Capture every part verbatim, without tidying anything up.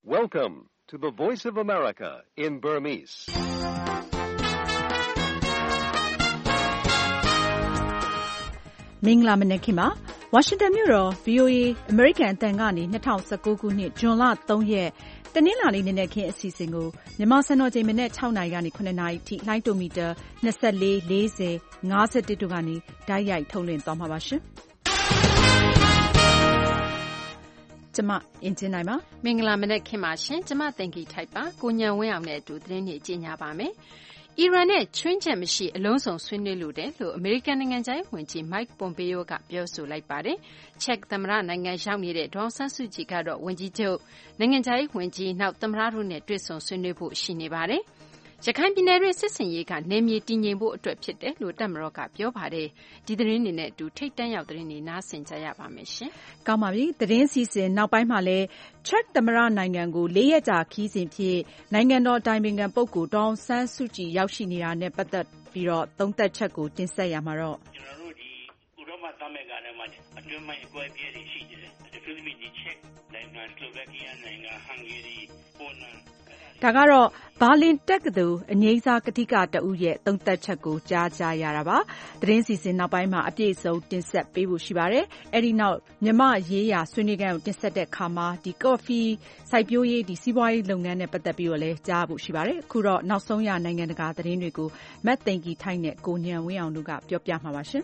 Welcome to the Voice of America in Burmese. ။မင်္ဂလာမနက်ခင်းပါ။ ဝါရှင်တန်မြို့တော် ဗွီအိုအေ အမေရိကန်အသံကနေ၂၀၁၉ခုနှစ်ဇွန်လ၃ရက်တနင်္လာနေ့နံနက်ခင်းအစီအစဉ်ကိုမြန်မာစံတော်ချိန်မနက်၆နာရီကနေ၇နာရီထိလှိုင်းတိုမီတာ၂၄၊၄၀၊၅၁တို့ကနေတိုက်ရိုက်ထုတ်လွှင့်သွားမှာပါရှင်။ကျမအင်ဂျင်နိုင်ပါမင်္ဂလာမနက်ခင်းပါရှင်ကျမသင်္ကီထိုက်ပါကိုညံဝင်းအောင်နဲ့အတူသတင်းတွေကြီးညာပါမယ်အီရန်နဲ့ချွင်းချက်မရှိအလုံးစုံဆွေးနွေးလိုတယ်လို့အမေရိကန်နိုင်ငံခြားရေးဝန်ကြီး Mike Pompeo ကပြောဆိုလိုက်ပါတယ်။ချက်သမ္မတနိုင်ငံရောက်နေတဲ့ဒေါ်အောင်ဆန်းစုကြည်ကတော့ဝန်ကြီးချုပ်နိုင်ငံခြားရေးဝန်ကြီးနောက်သမ္မတတို့နဲ့တွေ့ဆုံဆွေးနွေးဖို့ရှိနေပါတယ်။ရခိုင်ပြည်နယ်တွင်းစစ်ဆင်ရေးကနယ်မြေတည်ငြိမ်ဖို့အတွက်ဖြစ်တယ်လို့တပ်မတော်ကပြောပါတယ်။ဒီသတင်းတွေနဲ့အတူထိပ်တန်းရောက်သတင်းတွေနားဆင်ကြရပါမယ်ရှင်။ကောင်းပါပြီ။သတင်းစီစဉ်နောက်ပိုင်းမှာလည်းချက်သမ္မတနိုင်ငံကိုလေးရက်ကြာခီးစဉ်ဖြစ်နိုင်ငံတော်အတိုင်ပင်ခံပုဂ္ဂိုလ်ဒေါ်အောင်ဆန်းစုကြည်ရောက်ရှိနေတာနဲ့ပတ်သက်ပြီးတော့သုံးသပ်ချက်ကိုတင်ဆက်ရမှာတော့ကျွန်တော်တို့ဒီဥရောပသမဂ္ဂထဲမှာအတွင်းမှာအကွဲပြဲတွေရှိတယ်။ဒီဖိလစ်ပိုင်ဒီချက်နိုင်ငံစလိုဗက်ကီးယားနိုင်ငံဟန်ဂေရီပိုလန်ဒါကတော့ဘာလင်တက္ကသိုလ်အငြိမ်းစားကတိကတဦးရဲ့သုံးသပ်ချက်ကိုကြားကြရတာပါသတင်းစီစဉ်နောက်ပိုင်းမှာအပြည့်အစုံတင်ဆက်ပေးဖို့ရှိပါတယ်အဲဒီနောက်မြမရေးရာဆွေးနွေးခန်းကိုတင်ဆက်တဲ့ခါမှာဒီကော်ဖီစိုက်ပျိုးရေးဒီစီးပွားရေးလုပ်ငန်းနဲ့ပတ်သက်ပြီးတော့လည်းကြားဖို့ရှိပါတယ်အခုတော့နောက်ဆုံးရနိုင်ငံတကာသတင်းတွေကိုမတ်သိန်ကီထိုက်နဲ့ကိုညံဝင်းအောင်တို့ကပြောပြမှာပါရှင်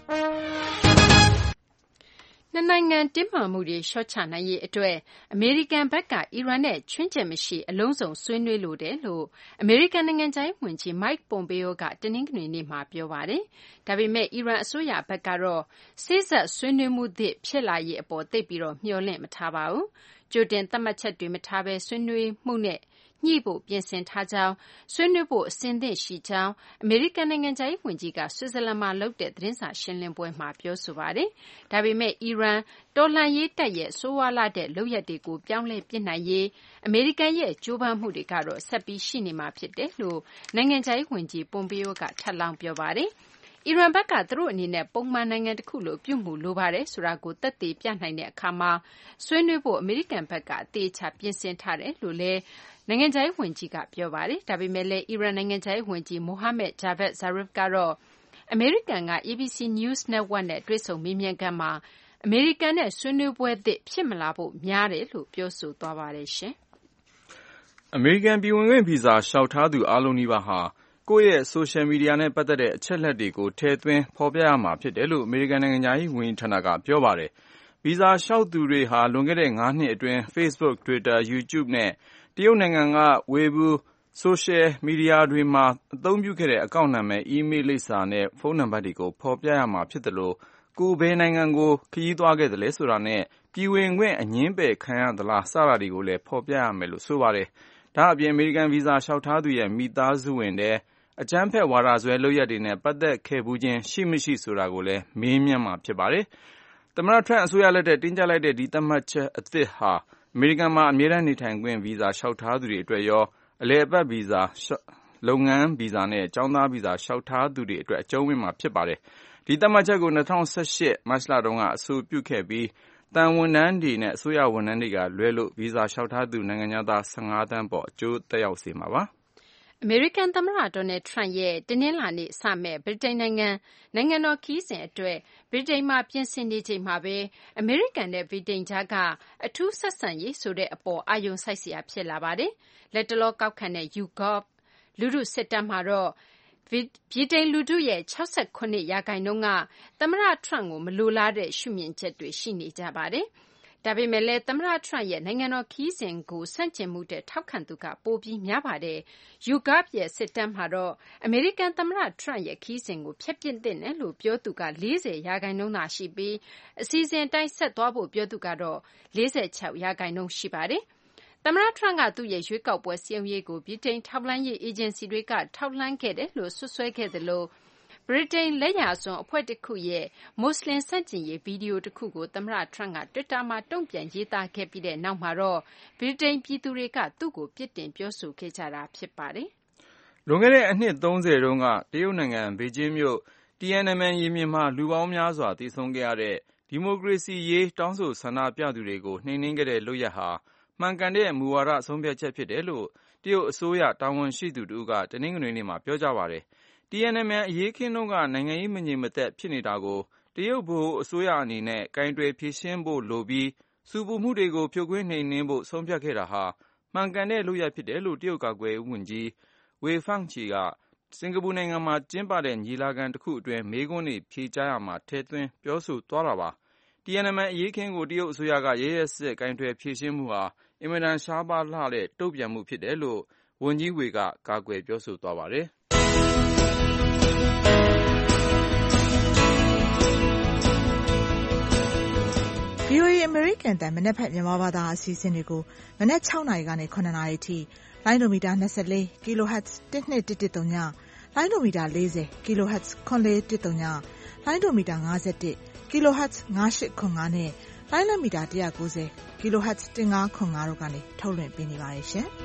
နှစ်နိုင်ငံတင်းမာမှုတွေလျှော့ချနိုင်ရေးအတွက်အမေရိကန်ဘက်ကအီရန်နဲ့ချွင်းချက်မရှိအလုံးစုံဆွေးနွေးလိုတယ်လို့အမေရိကန်နိုင်ငံခြားရေးဝန်ကြီး Mike Pompeo ကတနင်္ဂနွေနေ့မှာပြောပါတယ်။ဒါပေမဲ့အီရန်အစိုးရဘက်ကတော့စေ့စပ်ဆွေးနွေးမှုသစ်ဖြစ်လာရေးအပေါ်သိပ်ပြီးတော့မျှော်လင့်မထားပါဘူး။ကြိုတင်သတ်မှတ်ချက်တွေမထားဘဲဆွေးနွေးမှုနဲ့ညှိဖို့ပြင်ဆင်ထားကြောင်းဆွေးနွေးဖို့အစဉ်သင့်ရှိကြောင်းအမေရိကန်နိုင်ငံခြားရေးဝန်ကြီးကဆွစ်ဇာလန်မှာလုပ်တဲ့သတင်းစာရှင်းလင်းပွဲမှာပြောဆိုပါတယ်။ဒါပေမဲ့အီရန်တော်လှန်ရေးတပ်ရဲ့ဆိုးဝါးလာတဲ့လုပ်ရပ်တွေကိုပြောင်းလဲပစ်နိုင်ရေးအမေရိကန်ရဲ့ကြိုးပမ်းမှုတွေကတော့ဆက်ပြီးရှိနေမှာဖြစ်တယ်လို့နိုင်ငံခြားရေးဝန်ကြီး Pompeo ကထပ်လောင်းပြောပါတယ်။အီရန်ဘက်ကသူတို့အနေနဲ့ပုံမှန်နိုင်ငံတစ်ခုလိုပြုမှုလိုပါတယ်ဆိုတာကိုသက်သေပြနိုင်တဲ့အခါမှာဆွေးနွေးဖို့အမေရိကန်ဘက်ကအသေးချာပြင်ဆင်ထားတယ်လို့လည်းနိုင်ငံခြားရေးဝန်ကြီးကပြောပါတယ်။ဒါပေမဲ့လည်းအီရန်နိုင်ငံခြားရေးဝန်ကြီး Mohammad Javad Zarif ကတော့အမေရိကန်က A B C News Network နဲ့တွေ့ဆုံမေးမြန်းခန်းမှာအမေရိကန်နဲ့ဆွေးနွေးပွဲသစ်ဖြစ်မလာဖို့များတယ်လို့ပြောဆိုသွားပါတယ်ရှင်။အမေရိကန်ပြည်ဝင်ခွင့်ဗီဇာလျှောက်ထားသူအားလုံးနီးပါးဟာကိုယ့်ရဲ့ဆိုရှယ်မီဒီယာနဲ့ပတ်သက်တဲ့အချက်အလက်တွေကိုထည့်သွင်းဖော်ပြရမှာဖြစ်တယ်လို့အမေရိကန်နိုင်ငံခြားရေးဝန်ကြီးဌာနကပြောပါတယ်။ဗီဇာလျှောက်သူတွေဟာလွန်ခဲ့တဲ့ငါးနှစ်အတွင်း Facebook, Twitter, YouTube နဲ့တရုတ်နိုင်ငံကဝေဘူဆိုရှယ်မီဒီယာတွေမှာအသုံးပြုခဲ့တဲ့အကောင့်နာမည်၊အီးမေးလ်လိပ်စာနဲ့ဖုန်းနံပါတ်တွေကိုဖော်ပြရမှာဖြစ်သလိုကိုယ်ဘယ်နိုင်ငံကိုခရီးသွားခဲ့သလဲဆိုတာနဲ့ပြည်ဝင်ခွင့်အငြင်းပယ်ခံရသလားစတာတွေကိုလည်းဖော်ပြရမယ်လို့ဆိုပါတယ်။ဒါ့အပြင်အမေရိကန်ဗီဇာလျှောက်ထားသူရဲ့မိသားစုဝင်တဲ့အကြမ်းဖက်ဝါဒစွဲလုပ်ရပ်တွေနဲ့ပတ်သက်ခဲ့ဘူးခြင်းရှိမရှိဆိုတာကိုလည်းမေးမြန်းမှာဖြစ်ပါတယ်။သမ္မတထရန့်အစိုးရလက်ထက်တင်းကျပ်လိုက်တဲ့ဒီသတ်မှတ်ချက်အသစ်ဟာအမေရိကန်မှာအမြဲတမ်းနေထိုင်ခွင့်ဗီဇာလျှောက်ထားသူတွေအတွက်ရောအလည်အပတ်ဗီဇာလုပ်ငန်းဗီဇာနဲ့ကျောင်းသားဗီဇာလျှောက်ထားသူတွေအတွက်အကျုံးဝင်မှာဖြစ်ပါတယ်။ဒီသတ်မှတ်ချက်ကို၂၀၁၈မတ်လတုန်းကအဆိုပြုခဲ့ပြီးသံဝန်ထမ်းတွေနဲ့အစိုးရဝန်ထမ်းတွေကလွဲလို့ဗီဇာလျှောက်ထားသူနိုင်ငံသား၁၅သန်းပေါ်အကျိုးသက်ရောက်စေမှာပါ။အမေရိကန်သမ္မတဒေါ်နယ်ထရန့်ရဲ့တနင်္လာနေ့စမယ့်ဗြိတိန်နိုင်ငံနိုင်ငံတော်ခရီးစဉ်အတွက်ဗြိတိန်မှာပြင်ဆင်နေချိန်မှာပဲအမေရိကန်နဲ့ဗြိတိန်ကြားကအထူးဆက်ဆံရေးဆိုတဲ့အပေါ်အာရုံစိုက်စရာဖြစ်လာပါတယ်။လက်တလောကောက်ခံတဲ့ YouGov လူထုစစ်တမ်းမှာတော့ဗြိတိန်လူထုရဲ့၆၇ရာခိုင်နှုန်းကသမ္မတထရန့်ကိုမလိုလားတဲ့ရှုမြင်ချက်တွေရှိနေကြပါတယ်။ဒါပေမဲ့လည်းသမ္မတထရန့်ရဲ့နိုင်ငံတော်ခရီးစဉ်ကိုဆန့်ကျင်မှုတဲ့ထောက်ခံသူကပိုပြီးများပါတယ်။ YouGov ရဲ့စစ်တမ်းမှာတော့အမေရိကန်သမ္မတထရန့်ရဲ့ခရီးစဉ်ကိုဖျက်ပစ်သင့်တယ်လို့ပြောသူက၄၀ရာခိုင်နှုန်းသာရှိပြီးအစီအစဉ်အတိုင်းဆက်သွားဖို့ပြောသူကတော့၄၆ရာခိုင်နှုန်းရှိပါတယ်။သမ္မတထရန့်ကသူ့ရဲ့ရွေးကောက်ပွဲစည်းရုံးရေးကိုဗြိတိန်ထောက်လှမ်းရေးအေဂျင်စီတွေကထောက်လှမ်းခဲ့တယ်လို့စွပ်စွဲခဲ့သလိုဗြိတိန်လက်ယာစွန်းအဖွဲ့တစ်ခုရဲ့မွတ်စလင်ဆန့်ကျင်ရေးဗီဒီယိုတစ်ခုကိုသမ္မတထရန့်ကတွစ်တာမှာတုံ့ပြန်ရေးသားခဲ့ပြီးတဲ့နောက်မှာတော့ဗြိတိန်ပြည်သူတွေကသူ့ကိုပြစ်တင်ပြောဆိုခဲ့ကြတာဖြစ်ပါတယ်။လွန်ခဲ့တဲ့အနှစ်သုံးဆယ်တုန်းကတရုတ်နိုင်ငံဘေကျင်းမြို့တီယန်နမန်ရင်ပြင်မှာလူပေါင်းများစွာသေဆုံးခဲ့ရတဲ့ဒီမိုကရေစီရေးတောင်းဆိုဆန္ဒပြသူတွေကိုနှိမ်နင်းခဲ့တဲ့လုပ်ရပ်ဟာမှန်ကန်တဲ့မူဝါဒဆုံးဖြတ်ချက်ဖြစ်တယ်လို့တရုတ်အစိုးရတာဝန်ရှိသူတို့ကတနင်္ဂနွေနေ့မှာပြောကြားပါတယ်။ တီအန်အမ်အရေးခင်းတုန်းကနိုင်ငံရေးမငြိမ်မသက်ဖြစ်နေတာကိုတရုတ်ဗဟိုအစိုးရအနေနဲ့ကိုင်တွယ်ဖြေရှင်းဖို့လိုပြီးဆူပူမှုတွေကိုဖြိုခွင်းနှိမ်နင်းဖို့ဆုံးဖြတ်ခဲ့တာဟာမှန်ကန်တဲ့လုပ်ရပ်ဖြစ်တယ်လို့တရုတ်ကာကွယ်ရေးဝန်ကြီးဝေဖန့်ချီကစင်ကာပူနိုင်ငံမှာကျင်းပတဲ့ညီလာခံတစ်ခုအတွင်းမေးခွန်းတွေဖြေကြားရာမှာထည့်သွင်းပြောဆိုသွားတာပါ။ တီအန်အမ်အရေးခင်းကိုတရုတ်အစိုးရကရဲရဲစက်ကိုင်တွယ်ဖြေရှင်းမှုဟာအင်မတန်ရှားပါးလှတဲ့တုံ့ပြန်မှုဖြစ်တယ်လို့ဝန်ကြီးဝေကကာကွယ်ပြောဆိုသွားပါတယ်။ဗွီအိုအေ အမေရိကန်အသံမနက်ဖြန်မြန်မာဘာသာအစီအစဉ်တွေကိုမနက်၆နာရီကနေ၇နာရီအထိလိုင်းဒိုမီတာ၂၄ kHz တစ်နှစ်တစ်တစ်သုံးညလိုင်းဒိုမီတာ၄၀ kHz ခွန်လေးတစ်သုံးညလိုင်းဒိုမီတာ၅၁ kHz ၅၈ခွန်၅နဲ့လိုင်းလမီတာ၁၉၀ kHz ၁၅ခွန်၅တို့ကနေထုတ်လွှင့်ပေးနေပါတယ်ရှင်။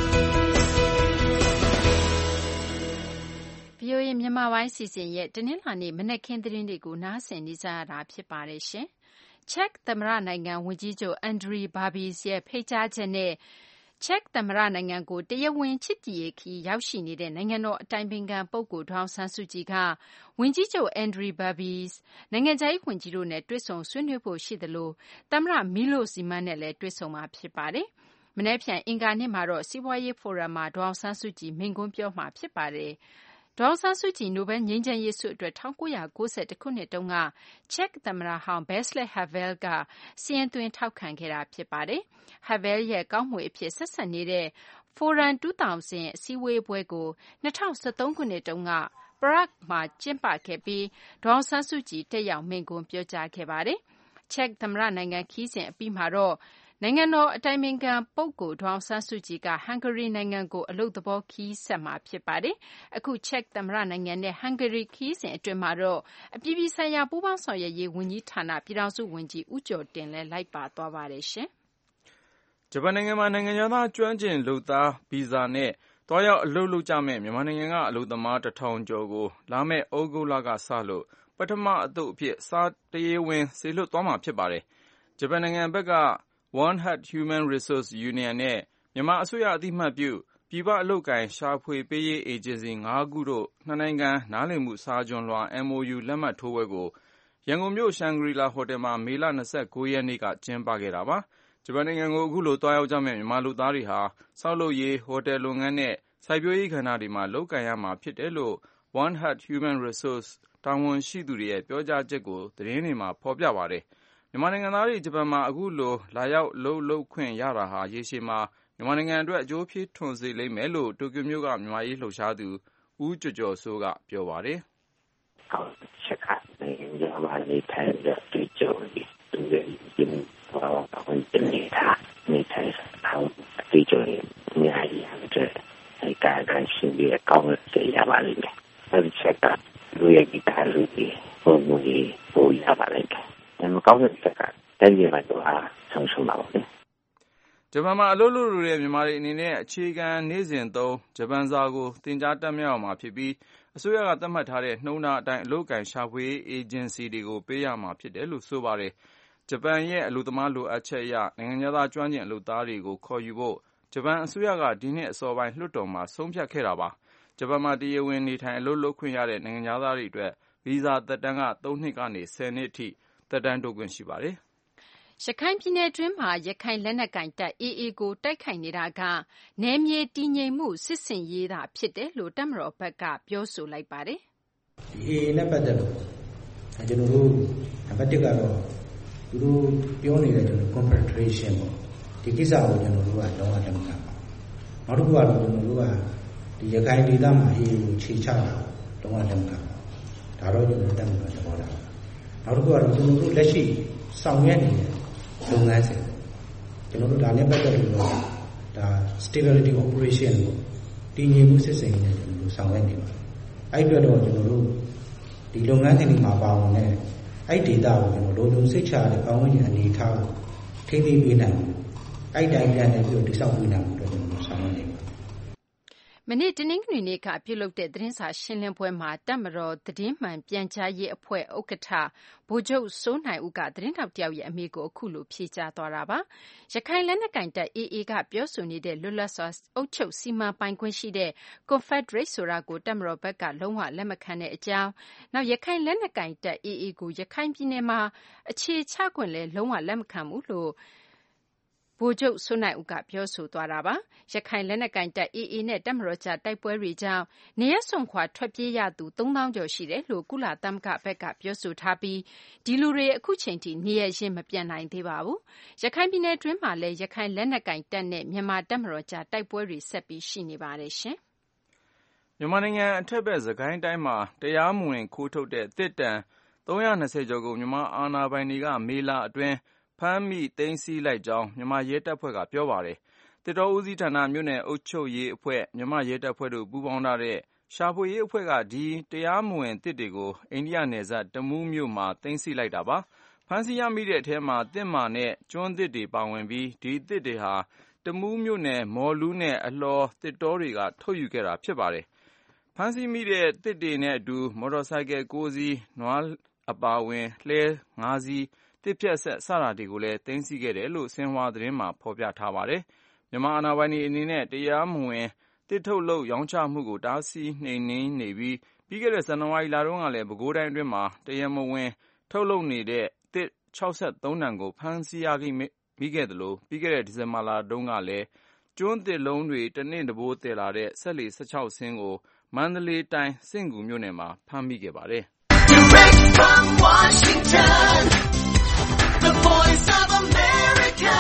ဗွီအိုအေမြန်မာပိုင်းစီစဉ်ရဲ့တနင်္လာနေ့မနက်ခင်းသတင်းတွေကိုနားဆင်နေကြရတာဖြစ်ပါတယ်ရှင်။ ချက်သမ္မတနိုင်ငံဝန်ကြီးချုပ် Andrej Babis ရဲ့ဖိတ်ကြားချက်နဲ့ချက်သမ္မတနိုင်ငံကိုတရားဝင်ချစ်ကြည်ရေးခရီးရောက်ရှိနေတဲ့နိုင်ငံတော်အတိုင်ပင်ခံပုဂ္ဂိုလ်ဒေါ်အောင်ဆန်းစုကြည်ကဝန်ကြီးချုပ် Andrej Babis နိုင်ငံခြားရေးဝန်ကြီးတို့နဲ့တွေ့ဆုံဆွေးနွေးဖို့ရှိသလိုသမ္မတ Milos Zeman နဲ့လည်းတွေ့ဆုံမှာဖြစ်ပါတယ်။မနက်ဖြန်အင်္ဂါနေ့မှာတော့စီးပွားရေးဖိုရမ်မှာဒေါ်အောင်ဆန်းစုကြည်မိန့်ခွန်းပြောမှာဖြစ်ပါတယ်။ဒေါ်အောင်ဆန်းစုကြည်နိုဘယ်ငြိမ်းချမ်းရေးဆုအတွက်၁၉၉၁ခုနှစ်တုန်းကချက်သမ္မတဟောင်း Václav Havel ကစာရင်းသွင်းထောက်ခံခဲ့တာဖြစ်ပါတယ်။ Havel ရဲ့ကောင်းမွေအဖြစ်ဆက်စပ်နေတဲ့ Forum ၂၀၀၀ အစည်းအဝေးပွဲကို၂၀၁၃ခုနှစ်တုန်းက Prague မှာကျင်းပခဲ့ပြီးဒေါ်အောင်ဆန်းစုကြည်တက်ရောက်မိန့်ခွန်းပြောကြားခဲ့ပါတယ်။ ချက်သမ္မတနိုင်ငံခရီးစဉ်အပြီးမှာတော့နိုင်ငံတော်အတိုင်ပင်ခံပုဂ္ဂိုလ်ဒေါ်အောင်ဆန်းစုကြည်ကဟန်ဂေရီနိုင်ငံကိုအလုပ်သဘောခရီးဆက်မှာဖြစ်ပါတယ်။အခုချက်သမ္မတနိုင်ငံနဲ့ဟန်ဂေရီခရီးစဉ်အတွင်းမှာတော့အပြည်ပြည်ဆိုင်ရာပူးပေါင်းဆောင်ရွက်ရေးဝန်ကြီးဌာနပြည်ထောင်စုဝန်ကြီးဦးကျော်တင်လည်းလိုက်ပါသွားပါတယ်ရှင်။ဂျပန်နိုင်ငံမှာနိုင်ငံခြားသားကျွမ်းကျင်လုပ်သားဗီဇာနဲ့သွားရောက်အလုပ်လုပ်ကြမယ့်မြန်မာနိုင်ငံကအလုပ်သမားတစ်ထောင်ကျော်ကိုလာမယ့်ဩဂုတ်လကစလို့ပထမအသုတ်အဖြစ်စာတရားဝင်စေလွှတ်သွားမှာဖြစ်ပါတယ်။ဂျပန်နိုင်ငံဘက်က One Heart Human Resource Union နဲ့မြန်မာအစိုးရအသိအမှတ်ပြုပြည်ပအလုပ်အကိုင်ရှာဖွေပေးရေးအေဂျင်စီ၅ခုတို့နှစ်နိုင်ငံနားလည်မှုစာချွန်လွှာ M O U လက်မှတ်ထိုးပွဲကိုရန်ကုန်မြို့ရှန်ဂရီလာဟိုတယ်မှာမေလ၂၉ရက်နေ့ကကျင်းပခဲ့တာပါ။ဂျပန်နိုင်ငံကိုအခုလိုသွားရောက်ကြမယ့်မြန်မာလုပ်သားတွေဟာဆောက်လုပ်ရေးဟိုတယ်လုပ်ငန်းနဲ့စိုက်ပျိုးရေးကဏ္ဍတွေမှာလုပ်ကိုင်ရမှာဖြစ်တယ်လို့ One Heart Human Resource တာဝန်ရှိသူတွေရဲ့ပြောကြားချက်ကိုသတင်းတွေမှာဖော်ပြပါတယ်။မြန်မာနိုင်ငံသားတွေဂျပန်မှာအခုလိုလာရောက်အလုပ်လုပ်ခွင့်ရတာဟာရေရှည်မှာမြန်မာနိုင်ငံအတွက်အကျိုးဖြစ်ထွန်းစေလိမ့်မယ်လို့တိုကျိုမြို့ကမြန်မာရေးလှုပ်ရှားသူဦးကျော်ကျော်စိုးကပြောပါတယ်။ဟုတ်ချက်ကနိုင်ငံမှာနေထိုင်တဲ့တွေ့ကြုံပြီးသူရဲ့ဒီဘာသာဝင်နေတာနေထိုင်အောင်တွေ့ကြုံနေရတဲ့အဲကာကရှိပြီးကောင်းတဲ့ရပါလိမ့်မယ်။အဲဒီချက်ကလူရဲ့ဒီကာလူကြီးဘုံကြီးဘုံရပါလိမ့်မယ်။ဒါမှကောင်းတဲ့ချက်ကတည်းကမှတော့ဆုံးဆုံးပါပါပဲ။ဂျပန်မှာအလုပ်လုပ်နေတဲ့မြန်မာတွေအနေနဲ့အခြေခံနေ့စဉ်သုံးဂျပန်စာကိုသင်ကြားတတ်မြောက်မှာဖြစ်ပြီးအစိုးရကသတ်မှတ်ထားတဲ့နှုန်းထားအတိုင်းအလုပ်အကိုင်ရှာဖွေရေးအေဂျင်စီတွေကိုပေးရမှာဖြစ်တယ်လို့ဆိုပါတယ်။ဂျပန်ရဲ့အလုပ်သမားလိုအပ်ချက်အရနိုင်ငံခြားသားကျွမ်းကျင်အလုပ်သားတွေကိုခေါ်ယူဖို့ဂျပန်အစိုးရကဒီနှစ်အစောပိုင်းလွှတ်တော်မှာဆုံးဖြတ်ခဲ့တာပါ။ဂျပန်မှာတရားဝင်နေထိုင်အလုပ်လုပ်ခွင့်ရတဲ့နိုင်ငံခြားသားတွေအတွက်ဗီဇာသက်တမ်းကသုံးနှစ်ကနေဆယ်နှစ်အထိသက်တမ်းတိုးခွင့်ရှိပါတယ်။ရခိုင်ပြည်နယ်တွင်းမှာရခိုင်လက်နက်ကိုင်တပ် အေအေ ကိုတိုက်ခိုက်နေတာကနယ်မြေတည်ငြိမ်မှုစစ်ဆင်ရေးသာဖြစ်တယ်လို့တပ်မတော်ဘက်ကပြောဆိုလိုက်ပါတယ်။ဒီ အေအေ နဲ့ပတ်သက်လို့ကျွန်တော်တို့နံပါတ်တစ်ကတော့သူတို့ပြောနေတဲ့ကျွန်တော် confederation ပေါ့ဒီကိစ္စကိုကျွန်တော်တို့ကလောကလက်မခံပါနောက်တစ်ခုကတော့ကျွန်တော်တို့ကဒီရခိုင်ဒေသမှာ အေအေ ကိုခြေချတာလောကလက်မခံပါဒါတော့ကျွန်တော်တက်မှာသဘောထားနောက်တစ်ခုကတော့ကျွန်တော်တို့လက်ရှိဆောင်ရွက်နေတဲ့လုပ်ငန်းစဉ်ကျွန်တော်တို့ဒါနဲ့ပတ်သက်လို့တော့ဒါ stability operation ကိုတည်ငြိမ်မှုစစ်စင်ရေးကျွန်တော်တို့ဆောင်ရွက်နေပါတယ်အဲ့အတွက်တော့ကျွန်တော်တို့ဒီလုပ်ငန်းစဉ်တွေမှာပါဝင်တဲ့အဲ့ဒေတာကိုကျွန်တော်တို့လုံစိတ်ချတဲ့ကောင်းဝင်အနေထားကိုထိန်းသိမ်းပေးနိုင်မှုအဲ့တိုင်းပြန်နေပြီးတော့တိစောက်ပေးနိုင်မှုအတွက်ကျွန်တော်တို့ဆောင်ရွက်နေပါမနေ့တနင်္ဂနွေနေ့ကပြုလုပ်တဲ့သတင်းစာရှင်းလင်းပွဲမှာတပ်မတော်သတင်းမှန်ပြန်ကြားရေးအဖွဲ့ဥက္ကဋ္ဌဗိုလ်ချုပ်စိုးနိုင်ဦးကသတင်းထောက်တယောက်ရဲ့အမေကိုအခုလိုဖြေကြားသွားတာပါ။ရခိုင်လက်နက်ကိုင်တပ် အေအေ ကပြောဆိုနေတဲ့လွတ်လပ်စွာအုပ်ချုပ်စီမံပိုင်ခွင့်ရှိတဲ့ Confederate ဆိုတာကိုတပ်မတော်ဘက်ကလုံးဝလက်မခံတဲ့အကြောင်း၊နောက်ရခိုင်လက်နက်ကိုင်တပ် အေအေ ကိုရခိုင်ပြည်နယ်မှာအခြေချခွင့်လည်းလုံးဝလက်မခံဘူးလို့ဗိုလ်ချုပ်စိုးနိုင်ဦးကပြောဆိုသွားတာပါ။ရခိုင်လက်နက်ကိုင်တပ် အေအေ နဲ့တပ်မတော်ကြားတိုက်ပွဲတွေကြောင့်နေရပ်စွန့်ခွာထွက်ပြေးရသူသုံးသောင်းကျော်ရှိတယ်လို့ကုလသမဂ္ဂဘက်ကပြောဆိုထားပြီးဒီလူတွေအခုချိန်ထိနေရပ်ရင်းမပြန်နိုင်သေးပါဘူး။ရခိုင်ပြည်နယ်တွင်းမှာလည်းရခိုင်လက်နက်ကိုင်တပ်နဲ့မြန်မာတပ်မတော်ကြားတိုက်ပွဲတွေဆက်ပြီးရှိနေပါတယ်ရှင်။မြန်မာနိုင်ငံအထက်ဘက်စကိုင်းတိုင်းမှာတရားမဝင်ခိုးထုတ်တဲ့သစ်တံသုံးရာနှစ်ဆယ်ကျော်ကိုမြန်မာအာဏာပိုင်တွေကမေလအတွင်းဖမ်းမိသိမ်းဆည်းလိုက်ကြောင်းမြန်မာရဲတပ်ဖွဲ့ကပြောပါတယ်။သစ်တောဦးစီးဌာနမြို့နယ်အုပ်ချုပ်ရေးအဖွဲ့မြန်မာရဲတပ်ဖွဲ့တို့ပူးပေါင်းထားတဲ့ရှာဖွေရေးအဖွဲ့ကဒီတရားမဝင်သစ်တွေကိုအိန္ဒိယနယ်စပ်တမူးမြို့မှာသိမ်းဆည်းလိုက်တာပါ။ဖမ်းဆီးရမိတဲ့အထဲမှာသစ်မာနဲ့ကျွန်းသစ်တွေပါဝင်ပြီးဒီသစ်တွေဟာတမူးမြို့နယ်မော်လူးနဲ့အလှော်သစ်တောတွေကထုတ်ယူခဲ့တာဖြစ်ပါတယ်။ဖမ်းဆီးမိတဲ့သစ်တွေနဲ့အတူမော်တော်ဆိုင်ကယ်ကိုးစီးနွားအပါဝင်လှဲငါးစီးတစ်ဖြတ်ဆက်စတာတွေကိုလည်းသိမ်းဆည်းခဲ့တယ်လို့ဆင်ဟွာသတင်းမှာဖော်ပြထားပါတယ်။မြန်မာအာဏာပိုင်တွေအနေနဲ့တရားမဝင်တစ်ထုတ်လုပ်ရောင်းချမှုကိုတားဆီးနှိမ်နင်းနေပြီးပြီးခဲ့တဲ့ဇန်နဝါရီလတုန်းကလည်းပဲခူးတိုင်းအတွင်းမှာတရားမဝင်ထုတ်လုပ်နေတဲ့တစ်၆၃တန်ကိုဖမ်းဆီးရမိခဲ့တယ်လို့ပြီးခဲ့တဲ့ဒီဇင်ဘာလတုန်းကလည်းကျွန်းသစ်လုံးတွေတနင့်တဘိုးတည်လာတဲ့စက်လှေ၁၆စင်းကိုမန္တလေးတိုင်းစဉ့်ကူမြို့နယ်မှာဖမ်းမိခဲ့ပါတယ်။ Direct from Washington The Voice of America,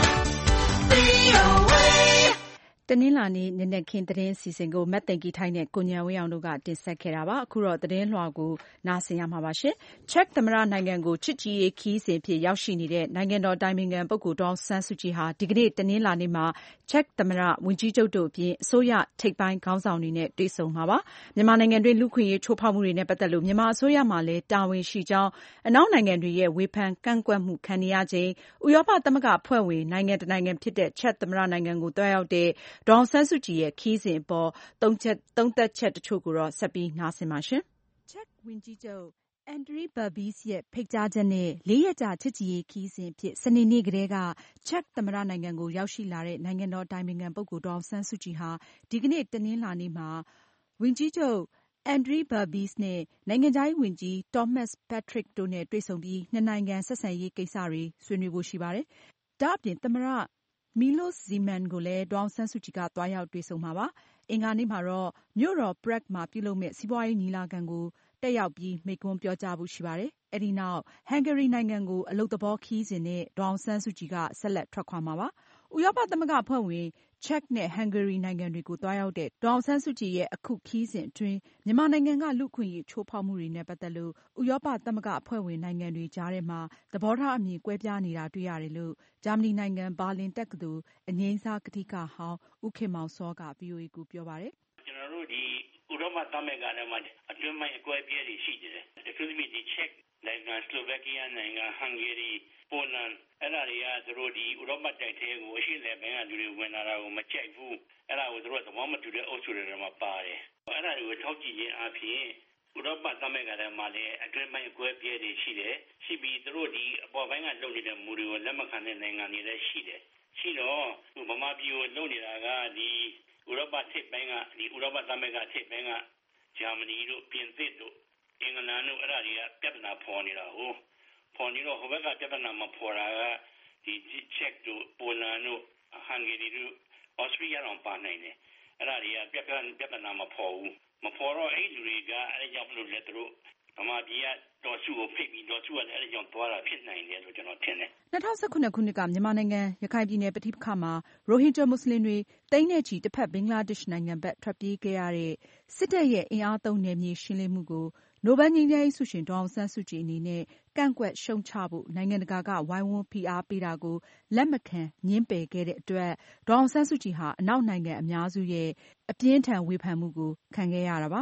V O A တနင်္လာနေ့နနက်ခင်းသတင်းစီစဉ်ကိုမတ်သိင်္ဂီထိုင်းနဲ့ကိုဉာဏ်ဝင်းအောင်တို့ကတင်ဆက်ခဲ့တာပါအခုတော့သတင်းလွှာကိုနားဆင်ရမှာပါရှင်ချက်သမ္မတနိုင်ငံကိုချစ်ကြည်ရေးခီးစဉ်ဖြစ်ရောက်ရှိနေတဲ့နိုင်ငံတော်တိုင်ပင်ခံပုဂ္ဂိုလ်ဒေါ်ဆန်းစုကြည်ဟာဒီကနေ့တနင်္လာနေ့မှာချက်သမ္မတဝန်ကြီးချုပ်တို့အပြင်အစိုးရထိပ်ပိုင်းခေါင်းဆောင်တွေနဲ့တွေ့ဆုံမှာပါမြန်မာနိုင်ငံတွင်းလူခွင့်ရေးချိုးဖောက်မှုတွေနဲ့ပတ်သက်လို့မြန်မာအစိုးရမှလည်းတာဝန်ရှိကြောင်းအနောက်နိုင်ငံတွေရဲ့ဝေဖန်ကန့်ကွက်မှုခံနေရချိန်ဥရောပသမဂ္ဂအဖွဲ့ဝင်နိုင်ငံတနိုင်ငံဖြစ်တဲ့ချက်သမ္မတနိုင်ငံကိုတွားရောက်တဲ့ဒေါ်အောင်ဆန်းစုကြည်ရဲ့ခရီးစဉ်အပေါ်သုံးချက်သုံးသက်ချက်တချို့ကိုတော့ဆက်ပြီးနားဆင်ပါရှင်။ချက်ဝန်ကြီးချုပ်အန်ဒရီဘာဘီစ်ရဲ့ဖိတ်ကြားချက်နဲ့လေးရက်ကြာချစ်ကြည်ရေးခရီးစဉ်ဖြစ်စနေနေ့ကတည်းကချက်သမ္မတနိုင်ငံကိုရောက်ရှိလာတဲ့နိုင်ငံတော်တိုင်ပင်ခံပုဂ္ဂိုလ်ဒေါ်အောင်ဆန်းစုကြည်ဟာဒီကနေ့တနင်္လာနေ့မှာဝန်ကြီးချုပ်အန်ဒရီဘာဘီစ်နဲ့နိုင်ငံခြားရေးဝန်ကြီးတော်မတ်ပက်ထရစ်တို့နဲ့တွေ့ဆုံပြီးနှစ်နိုင်ငံဆက်ဆံရေးကိစ္စတွေဆွေးနွေးဖို့ရှိပါတယ်။ဒါ့အပြင်သမ္မတမီလို့ဇီမန်ကိုလည်းဒေါ်အောင်ဆန်းစုကြည်ကသွားရောက်တွေ့ဆုံမှာပါ။အင်္ဂါနေ့မှာတော့မြို့တော်ပရက်မှာပြုလုပ်မယ့်စီးပွားရေးညီလာခံကိုတက်ရောက်ပြီးမိန့်ခွန်းပြောကြားဖို့ရှိပါတယ်။အဲဒီနောက်ဟန်ဂေရီနိုင်ငံကိုအလုပ်သဘောခရီးစဉ်နဲ့ဒေါ်အောင်ဆန်းစုကြည်ကဆက်လက်ထွက်ခွာမှာပါ။ဥရောပသမဂ္ဂအဖွဲ့ဝင်ချက်နဲ့ဟန်ဂေရီနိုင်ငံတွေကိုသွားရောက်တဲ့ဒေါ်အောင်ဆန်းစုကြည်ရဲ့အခုခရီးစဉ်အတွင်းမြန်မာနိုင်ငံကလူ့အခွင့်အရေးချိုးဖောက်မှုတွေနဲ့ပတ်သက်လို့ဥရောပသမဂ္ဂအဖွဲ့ဝင်နိုင်ငံတွေကြားထဲမှာသဘောထားအမြင်ကွဲပြားနေတာတွေ့ရတယ်လို့ဂျာမနီနိုင်ငံဘာလင်တက္ကသိုလ်အငြိမ်းစားကထိကဟောင်းဦးခင်မောင်စောက ဗွီအိုအေ ကိုပြောပါတယ်။ကျွန်တော်တို့ဒီဥရောပသမဂ္ဂထဲမှာအတွင်းပိုင်းအကွဲပြဲတွေရှိတယ်။ဒီဖိလစ်ပိုင်ဒီချက်နိုင်ငံစလိုဗက်ကီးယားနိုင်ငံဟန်ဂေရီပိုလန်အဲ့ဒါတွေကသူတို့ဒီဥရောပတိုက်ထဲကိုအရှိလည်းဘင်ကလူတွေဝင်လာတာကိုမကြိုက်ဘူးအဲ့ဒါကိုသူတို့သဘောမတူတဲ့အုပ်စုတွေမှာပါတယ်အဲ့ဒါတွေကိုထောက်ကြည့်ခြင်းအပြင်ဥရောပသမဂ္ဂထဲမှာလည်းအတွင်းပိုင်းအကွဲပြဲတွေရှိတယ်ရှိပြီးသူတို့ဒီအပေါ်ပိုင်းကလုပ်နေတဲ့မူတွေကိုလက်မခံတဲ့နိုင်ငံတွေလည်းရှိတယ်ရှိတော့ဗမာပြည်ကိုလုပ်နေတာကဒီဥရောပထိပ်ပိုင်းကဒီဥရောပသမဂ္ဂထိပ်ပိုင်းကဂျာမနီတို့ပြင်သစ်တို့အင်္ဂလန်တို့အဲ့ဒါတွေကပြဿနာပေါ်နေတာဟုတ်ပေါ်နေတော့ဟိုဘက်ကပြဿနာမပေါ်တာကဒီချက်တို့ပိုလန်တို့ဟန်ဂေရီတို့ဩစတြီးယားတော့ပါနိုင်တယ်အဲ့ဒါတွေကပြဿနာပြဿနာမပေါ်ဘူးမပေါ်တော့အဲ့ဒီတွေကအဲ့ကြောင့်မလို့လက်တို့ဗမာပြည်ကတော်စုကိုဖိတ်ပြီးတော်စုကလည်းအဲ့ကြောင့်သွားတာဖြစ်နိုင်တယ်လို့ကျွန်တော်ထင်တယ်၂၀၁၇ခုနှစ်ကမြန်မာနိုင်ငံရခိုင်ပြည်နယ်ပဋိပက္ခမှာရိုဟင်ဂျာမွတ်စလင်တွေသိန်းနဲ့ချီတစ်ဖက်ဘင်္ဂလားဒေ့ရှ်နိုင်ငံဘက်ထွက်ပြေးခဲ့ရတဲ့စစ်တပ်ရဲ့အင်အားသုံးနယ်မြေရှင်းလင်းမှုကိုနိုဘယ်ငြိမ်းချမ်းရေးဆုရှင်ဒေါ်အောင်ဆန်းစုကြည်အနေနဲ့ကန့်ကွက်ရှုံချဖို့နိုင်ငံတကာကဝိုင်းဝန်းဖိအားပေးတာကိုလက်မခံငြင်းပယ်ခဲ့တဲ့အတွက်ဒေါ်အောင်ဆန်းစုကြည်ဟာအနောက်နိုင်ငံအများစုရဲ့အပြင်းထန်ဝေဖန်မှုကိုခံခဲ့ရတာပါ။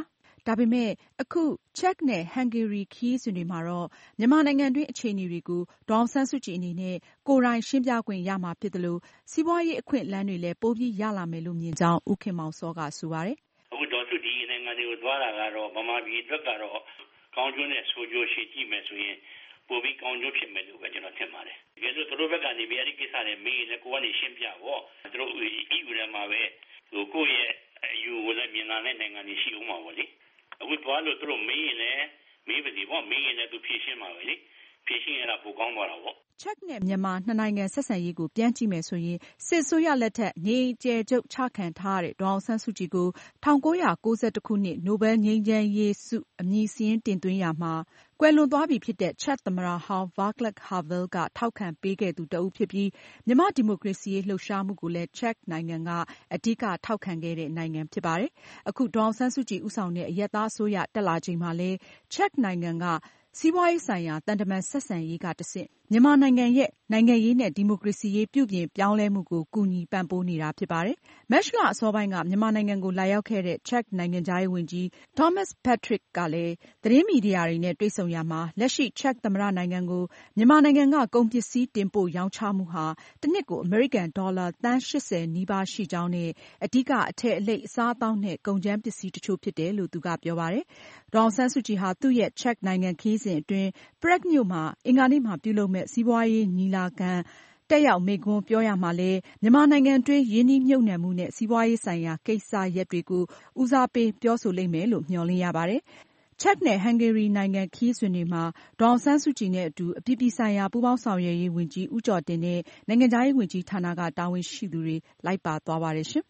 ဒါပေမဲ့အခုချက်နဲ့ဟန်ဂေရီခရီးစဉ်တွေမှာတော့မြန်မာနိုင်ငံတွင်းအခြေအနေတွေကိုဒေါ်အောင်ဆန်းစုကြည်အနေနဲ့ကိုယ်တိုင်ရှင်းပြခွင့်ရမှာဖြစ်သလိုစီးပွားရေးအခွင့်အလမ်းတွေလည်းပိုပြီးရလာမယ်လို့မြင်ကြောင်းဦးခင်မောင်စောကဆိုပါတယ်။အခုဒေါ်စုဒီနိုင်ငံတွေကိုသွားတာကတော့ဗမာပြည်အတွက်ကတော့ကောင်းကျိုးနဲ့ဆိုးကျိုးရှိကြည့်မယ်ဆိုရင်ပိုပြီးကောင်းကျိုးဖြစ်မယ်လို့ပဲကျွန်တော်ထင်ပါတယ်။တကယ်လို့သူတို့ဘက်ကနေပြီးအဲဒီကိစ္စတွေမေးရင်ကိုယ်ကနေရှင်းပြဖို့သူတို့ E U ထဲမှာပဲဟိုကိုယ့်ရဲ့အယူကိုလည်းမြင်လာတဲ့နိုင်ငံတွေရှိအောင်ပါဗောလေ။အခုသွားလို့သူတို့မေးရင်လည်းမေးပါစီဗောမေးရင်လည်းသူဖြေရှင်းမှာပဲလေ။ဖြေရှင်းရတာပိုကောင်းသွားတာဗော။ချက်နဲ့မြန်မာနှစ်နိုင်ငံဆက်ဆံရေးကိုပြန်ကြည့်မယ်ဆိုရင်စစ်အစိုးရလက်ထက်နေကျဲကျုပ်ချခံထားရတဲ့ဒေါ်အောင်ဆန်းစုကြည်ကို၁၉၉၁ခုနှစ်နိုဘယ်ငြိမ်းချမ်းရေးဆုအမည်စာရင်းတင်သွင်းရာမှာကွယ်လွန်သွားပြီဖြစ်တဲ့ချက်သမ္မတဟောင်း Václav Havel ကထောက်ခံပေးခဲ့သူတဦးဖြစ်ပြီးမြန်မာဒီမိုကရေစီရေးလှုပ်ရှားမှုကိုလည်းချက်နိုင်ငံကအဓိကထောက်ခံခဲ့တဲ့နိုင်ငံဖြစ်ပါတယ်။အခုဒေါ်အောင်ဆန်းစုကြည်ဦးဆောင်တဲ့အရပ်သားအစိုးရတက်လာချိန်မှာလည်းချက်နိုင်ငံကစီးပွားရေးဆိုင်ရာတန်တမန်ဆက်ဆံရေးကတဆင့်မြန်မာနိုင်ငံရဲ့နိုင်ငံရေးနဲ့ဒီမိုကရေစီရေးပြုပြင်ပြောင်းလဲမှုကိုကူညီပံ့ပိုးနေတာဖြစ်ပါတယ်။မတ်လအစောပိုင်းကမြန်မာနိုင်ငံကိုလာရောက်ခဲ့တဲ့ချက်နိုင်ငံခြားရေးဝန်ကြီး Thomas Patrick ကလည်းသတင်းမီဒီယာတွေနဲ့တွေ့ဆုံရာမှာလက်ရှိချက်သမ္မတနိုင်ငံကိုမြန်မာနိုင်ငံကကုန်ပစ္စည်းတင်ပို့ရောင်းချမှုဟာတစ်နှစ်ကိုအမေရိကန်ဒေါ်လာသန်းရှစ်ဆယ်နီးပါးရှိကြောင်းနဲ့အဓိကအထည်အလိပ်အစားအသောက်နဲ့ကုန်ကြမ်းပစ္စည်းတချို့ဖြစ်တယ်လို့သူကပြောပါတယ်။ဒေါ်အောင်ဆန်းစုကြည်ဟာသူ့ရဲ့ချက်နိုင်ငံခရီးစဉ်အတွင်း Prague မြို့မှာအင်္ဂါနေ့မှာပြုလုပ်မဲ့စီးပွားရေးညီလာခံတက်ရောက်မိန့်ခွန်းပြောရမှာလည်းမြန်မာနိုင်ငံတွင်းရင်းနှီးမြှုပ်နှံမှုနဲ့စီးပွားရေးဆိုင်ရာကိစ္စရပ်တွေကိုဦးစားပေးပြောဆိုလိမ့်မယ်လို့မျှော်လင့်ရပါတယ်။ချက်နဲ့ဟန်ဂေရီနိုင်ငံခရီးစဉ်တွေမှာဒေါ်အောင်ဆန်းစုကြည်နဲ့အတူအပြည်ပြည်ဆိုင်ရာပူးပေါင်းဆောင်ရွက်ရေးဝန်ကြီးဦးကျော်တင်နဲ့နိုင်ငံခြားရေးဝန်ကြီးဌာနကတာဝန်ရှိသူတွေလိုက်ပါသွားပါတယ်ရှင်။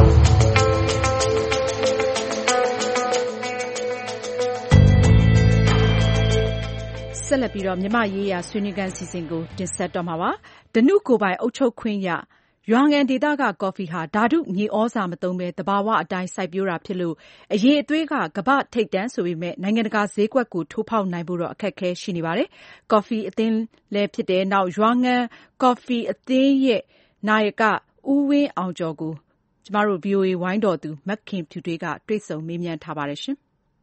ဆက်လက်ပြီးတော့မြမရေးရာဆွေးနွေးခန်းစီစဉ်ကိုတင်ဆက်တော့မှာပါ။ဓနုကိုယ်ပိုင်အုပ်ချုပ်ခွင့်ရရွာငံဒေသကကော်ဖီဟာဓာတုမြေဩဇာမသုံးဘဲသဘာဝအတိုင်းစိုက်ပျိုးတာဖြစ်လို့အရည်အသွေးကကမ္ဘာ့ထိပ်တန်းဆိုပေမဲ့နိုင်ငံတကာဈေးကွက်ကိုထိုးဖောက်နိုင်ဖို့တော့အခက်အခဲရှိနေပါတယ်။ကော်ဖီအသင်းလည်းဖြစ်တဲ့နောက်ရွာငံကော်ဖီအသင်းရဲ့နာယကဦးဝင်းအောင်ကျော်ကိုကျမတို့ ဗွီအိုအေ ဝိုင်းတော်သူမခင်ဖြူထွေးကတွေ့ဆုံမေးမြန်းထားပါတယ်ရှင်။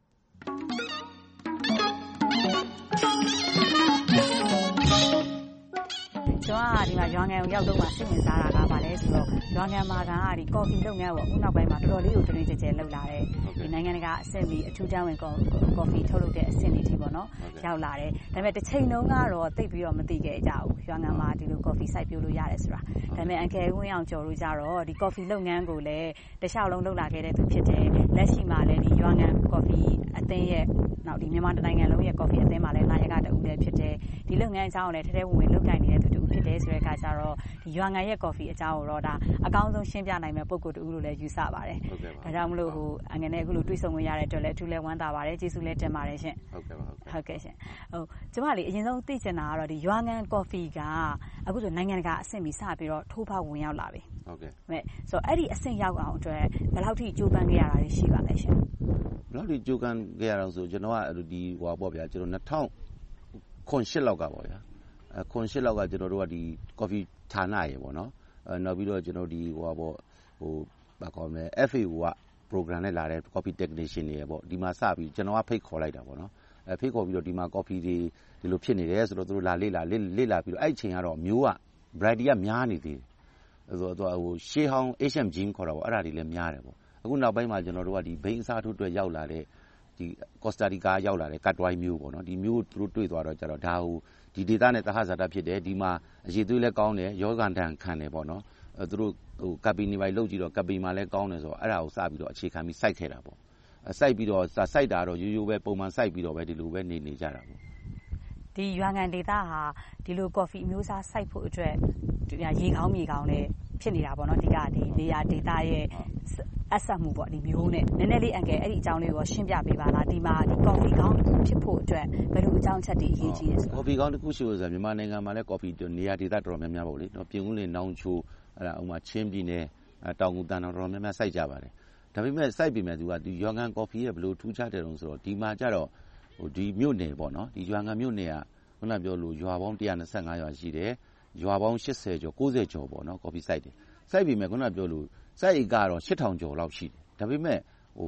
ကျွန်တော်ကဒီမှာရွာငံကိုရောက်တော့မှစိတ်ဝင်စားတာကပါလဲဆိုတော့ရွာငံမှာကဒီကော်ဖီလုပ်ငန်းပေါ့အခုနောက်ပိုင်းမှာတော်တော်လေးကိုတွင်တွင်ကျယ်ကျယ်လုပ်လာတယ်ဒီနိုင်ငံတကာအဆင့်ပြီးအထူးတန်းဝင်ကော်ဖီထုတ်လုပ်တဲ့အဆင့်တွေထိပေါ့နော်ရောက်လာတယ်ဒါပေမဲ့တစ်ချိန်လုံးကတော့တိတ်ပြီးတော့မသိခဲ့ကြဘူးရွာငံမှာဒီလိုကော်ဖီစိုက်ပျိုးလို့ရတယ်ဆိုတာဒါပေမဲ့အန်ကယ်ဝင်းအောင်ကျော်တို့ကြတော့ဒီကော်ဖီလုပ်ငန်းကိုလည်းတခြားလုံးလုပ်လာခဲ့တဲ့သူဖြစ်တယ်လက်ရှိမှာလည်းဒီရွာငံကော်ဖီအသင်းရဲ့နောက်ဒီမြန်မာနိုင်ငံလုံးရဲ့ကော်ဖီအသင်းမှာလည်းနာယကတဦးလည်းဖြစ်တယ်ဒီလုပ်ငန်းအကြောင်းကိုလည်းထဲထဲဝင်ဝင်လုပ်ကိုင်နေတဲ့သူတူဖြစ်တယ်ဆိုတဲ့အခါကျတော့ဒီရွာငံရဲ့ကော်ဖီအကြောင်းကိုတော့ဒါအကောင်းဆုံးရှင်းပြနိုင်မဲ့ပုံကိုယ်တူလို့လည်းယူဆပါတယ်ဒါကြောင့်မလို့ဟိုအငယ်နဲ့အခုလိုတွေ့ဆုံဝင်ရတဲ့အတွက်လည်းအထူးလည်းဝမ်းသာပါတယ်ကျေးဇူးလည်းတင်ပါတယ်ရှင်ဟုတ်ကဲ့ပါဟုတ်ကဲ့ဟုတ်ကဲ့ရှင်ဟိုကျမလေးအရင်ဆုံးသိချင်တာကတော့ဒီရွာငံကော်ဖီကအခုဆိုနိုင်ငံတကာအဆင့်ပြီးစပြီးတော့ထိုးဖောက်ဝင်ရောက်လာပြီဟုတ်ကဲ့မဲ့ဆိုတော့အဲ့ဒီအဆင့်ရောက်အောင်အတွက်ဘယ်လောက်ထိကြိုးပမ်းခဲ့ရတာတွေရှိပါလဲရှင်ဘယ်လောက်ထိကြိုးပမ်းခဲ့ရအောင်ဆိုကျွန်တော်ကဒီဟိုပါပေါ့ဗျာကျွန်တော်နှစ်ထောင်ခွန်ရှစ်လောက်ကပေါ့ဗျာအဲခွန်ရှစ်လောက်ကကျွန်တော်တို့ကဒီကော်ဖီဌာနရေပေါ့နော်အဲနောက်ပြီးတော့ကျွန်တော်ဒီဟိုပါပေါ့ဟိုဘာခေါ်မလဲ F A O က program နဲ့လာတဲ့ coffee technician တွေပေါ့ဒီမှာစပြီးကျွန်တော်ကဖိတ်ခေါ်လိုက်တာပေါ့နော်အဲဖိတ်ခေါ်ပြီးတော့ဒီမှာ coffee တွေဒီလိုဖြစ်နေတယ်ဆိုတော့သူတို့လာလေ့လာလေ့လာပြီးတော့အဲ့အချိန်ကတော့မျိုးက variety ကများနေသေးတယ်ဆိုတော့ဟိုရှေးဟောင်း H M gene ခေါ်တာပေါ့အဲ့ဒါတွေလည်းများတယ်ပေါ့အခုနောက်ပိုင်းမှာကျွန်တော်တို့ကဒီဘိန်းအစားထိုးအတွက်ရောက်လာတဲ့ဒီ Costa Rica ရောက်လာတဲ့ Catwai မျိုးပေါ့နော်ဒီမျိုးသူတို့တွေ့သွားတော့ကျတော့ဒါဟိုဒီ data နဲ့သဟဇာတဖြစ်တယ်ဒီမှာအရေးသွေးလည်းကောင်းတယ်ယောဂန်တန်ခံတယ်ပေါ့နော်အဲသူတို့ဟိုကပီနေပိုင်လောက်ကြည့်တော့ကပီမှာလည်းကောင်းတယ်ဆိုတော့အဲ့ဒါကိုစပြီးတော့အခြေခံပြီးစိုက်ခဲ့တာပေါ့အဲစိုက်ပြီးတော့စိုက်တာတော့ရိုးရိုးပဲပုံမှန်စိုက်ပြီးတော့ပဲဒီလိုပဲနေနေကြတာပေါ့ဒီရွာငံဒေတာဟာဒီလိုကော်ဖီအမျိုးအစားစိုက်ဖို့အတွက်ရေကောင်းမြေကောင်းလည်းဖြစ်နေတာပေါ့နော်ဒီကဒီနေရာဒေတာရဲ့အဆက်မှုပေါ့ဒီမျိုးနဲ့နည်းနည်းလေးအန်ကယ်အဲ့ဒီအကြောင်းလေးကိုရှင်းပြပေးပါလားဒီမှာဒီကော်ဖီကောင်းဖြစ်ဖို့အတွက်ဘယ်လိုအကြောင်းချက်တွေအရေးကြီးလဲဆိုတော့ကော်ဖီကောင်းတစ်ခုရှိလို့ဆိုမြန်မာနိုင်ငံမှာလည်းကော်ဖီနေရာဒေတာတော်တော်များများပေါ့လေနော်ပြင်ဦးလင်နောင်ချိုအဲ့ဒါဥမာချင်းပြည်နယ်တောင်ငူတန်တော်တော်များများစိုက်ကြပါတယ်ဒါပေမဲ့စိုက်ပြီးမှသူကဒီရွာငံကော်ဖီရဲ့ဘယ်လိုထူးခြားတယ်လို့ဆိုတော့ဒီမှာကျတော့ဟိုဒီမြို့နယ်ပေါ့နော်ဒီရွာငံမြို့နယ်ကခုနပြောလို့ရွာပေါင်းone hundred twenty-fiveရွာရှိတယ်ရွာပေါင်းeightyကျော်ninetyကျော်ပေါ့နော်ကော်ဖီစိုက်တယ်စိုက်ပြီးမှခုနပြောလို့စိုက်ကတော့eight thousandကျော်လောက်ရှိတယ်ဒါပေမဲ့ဟို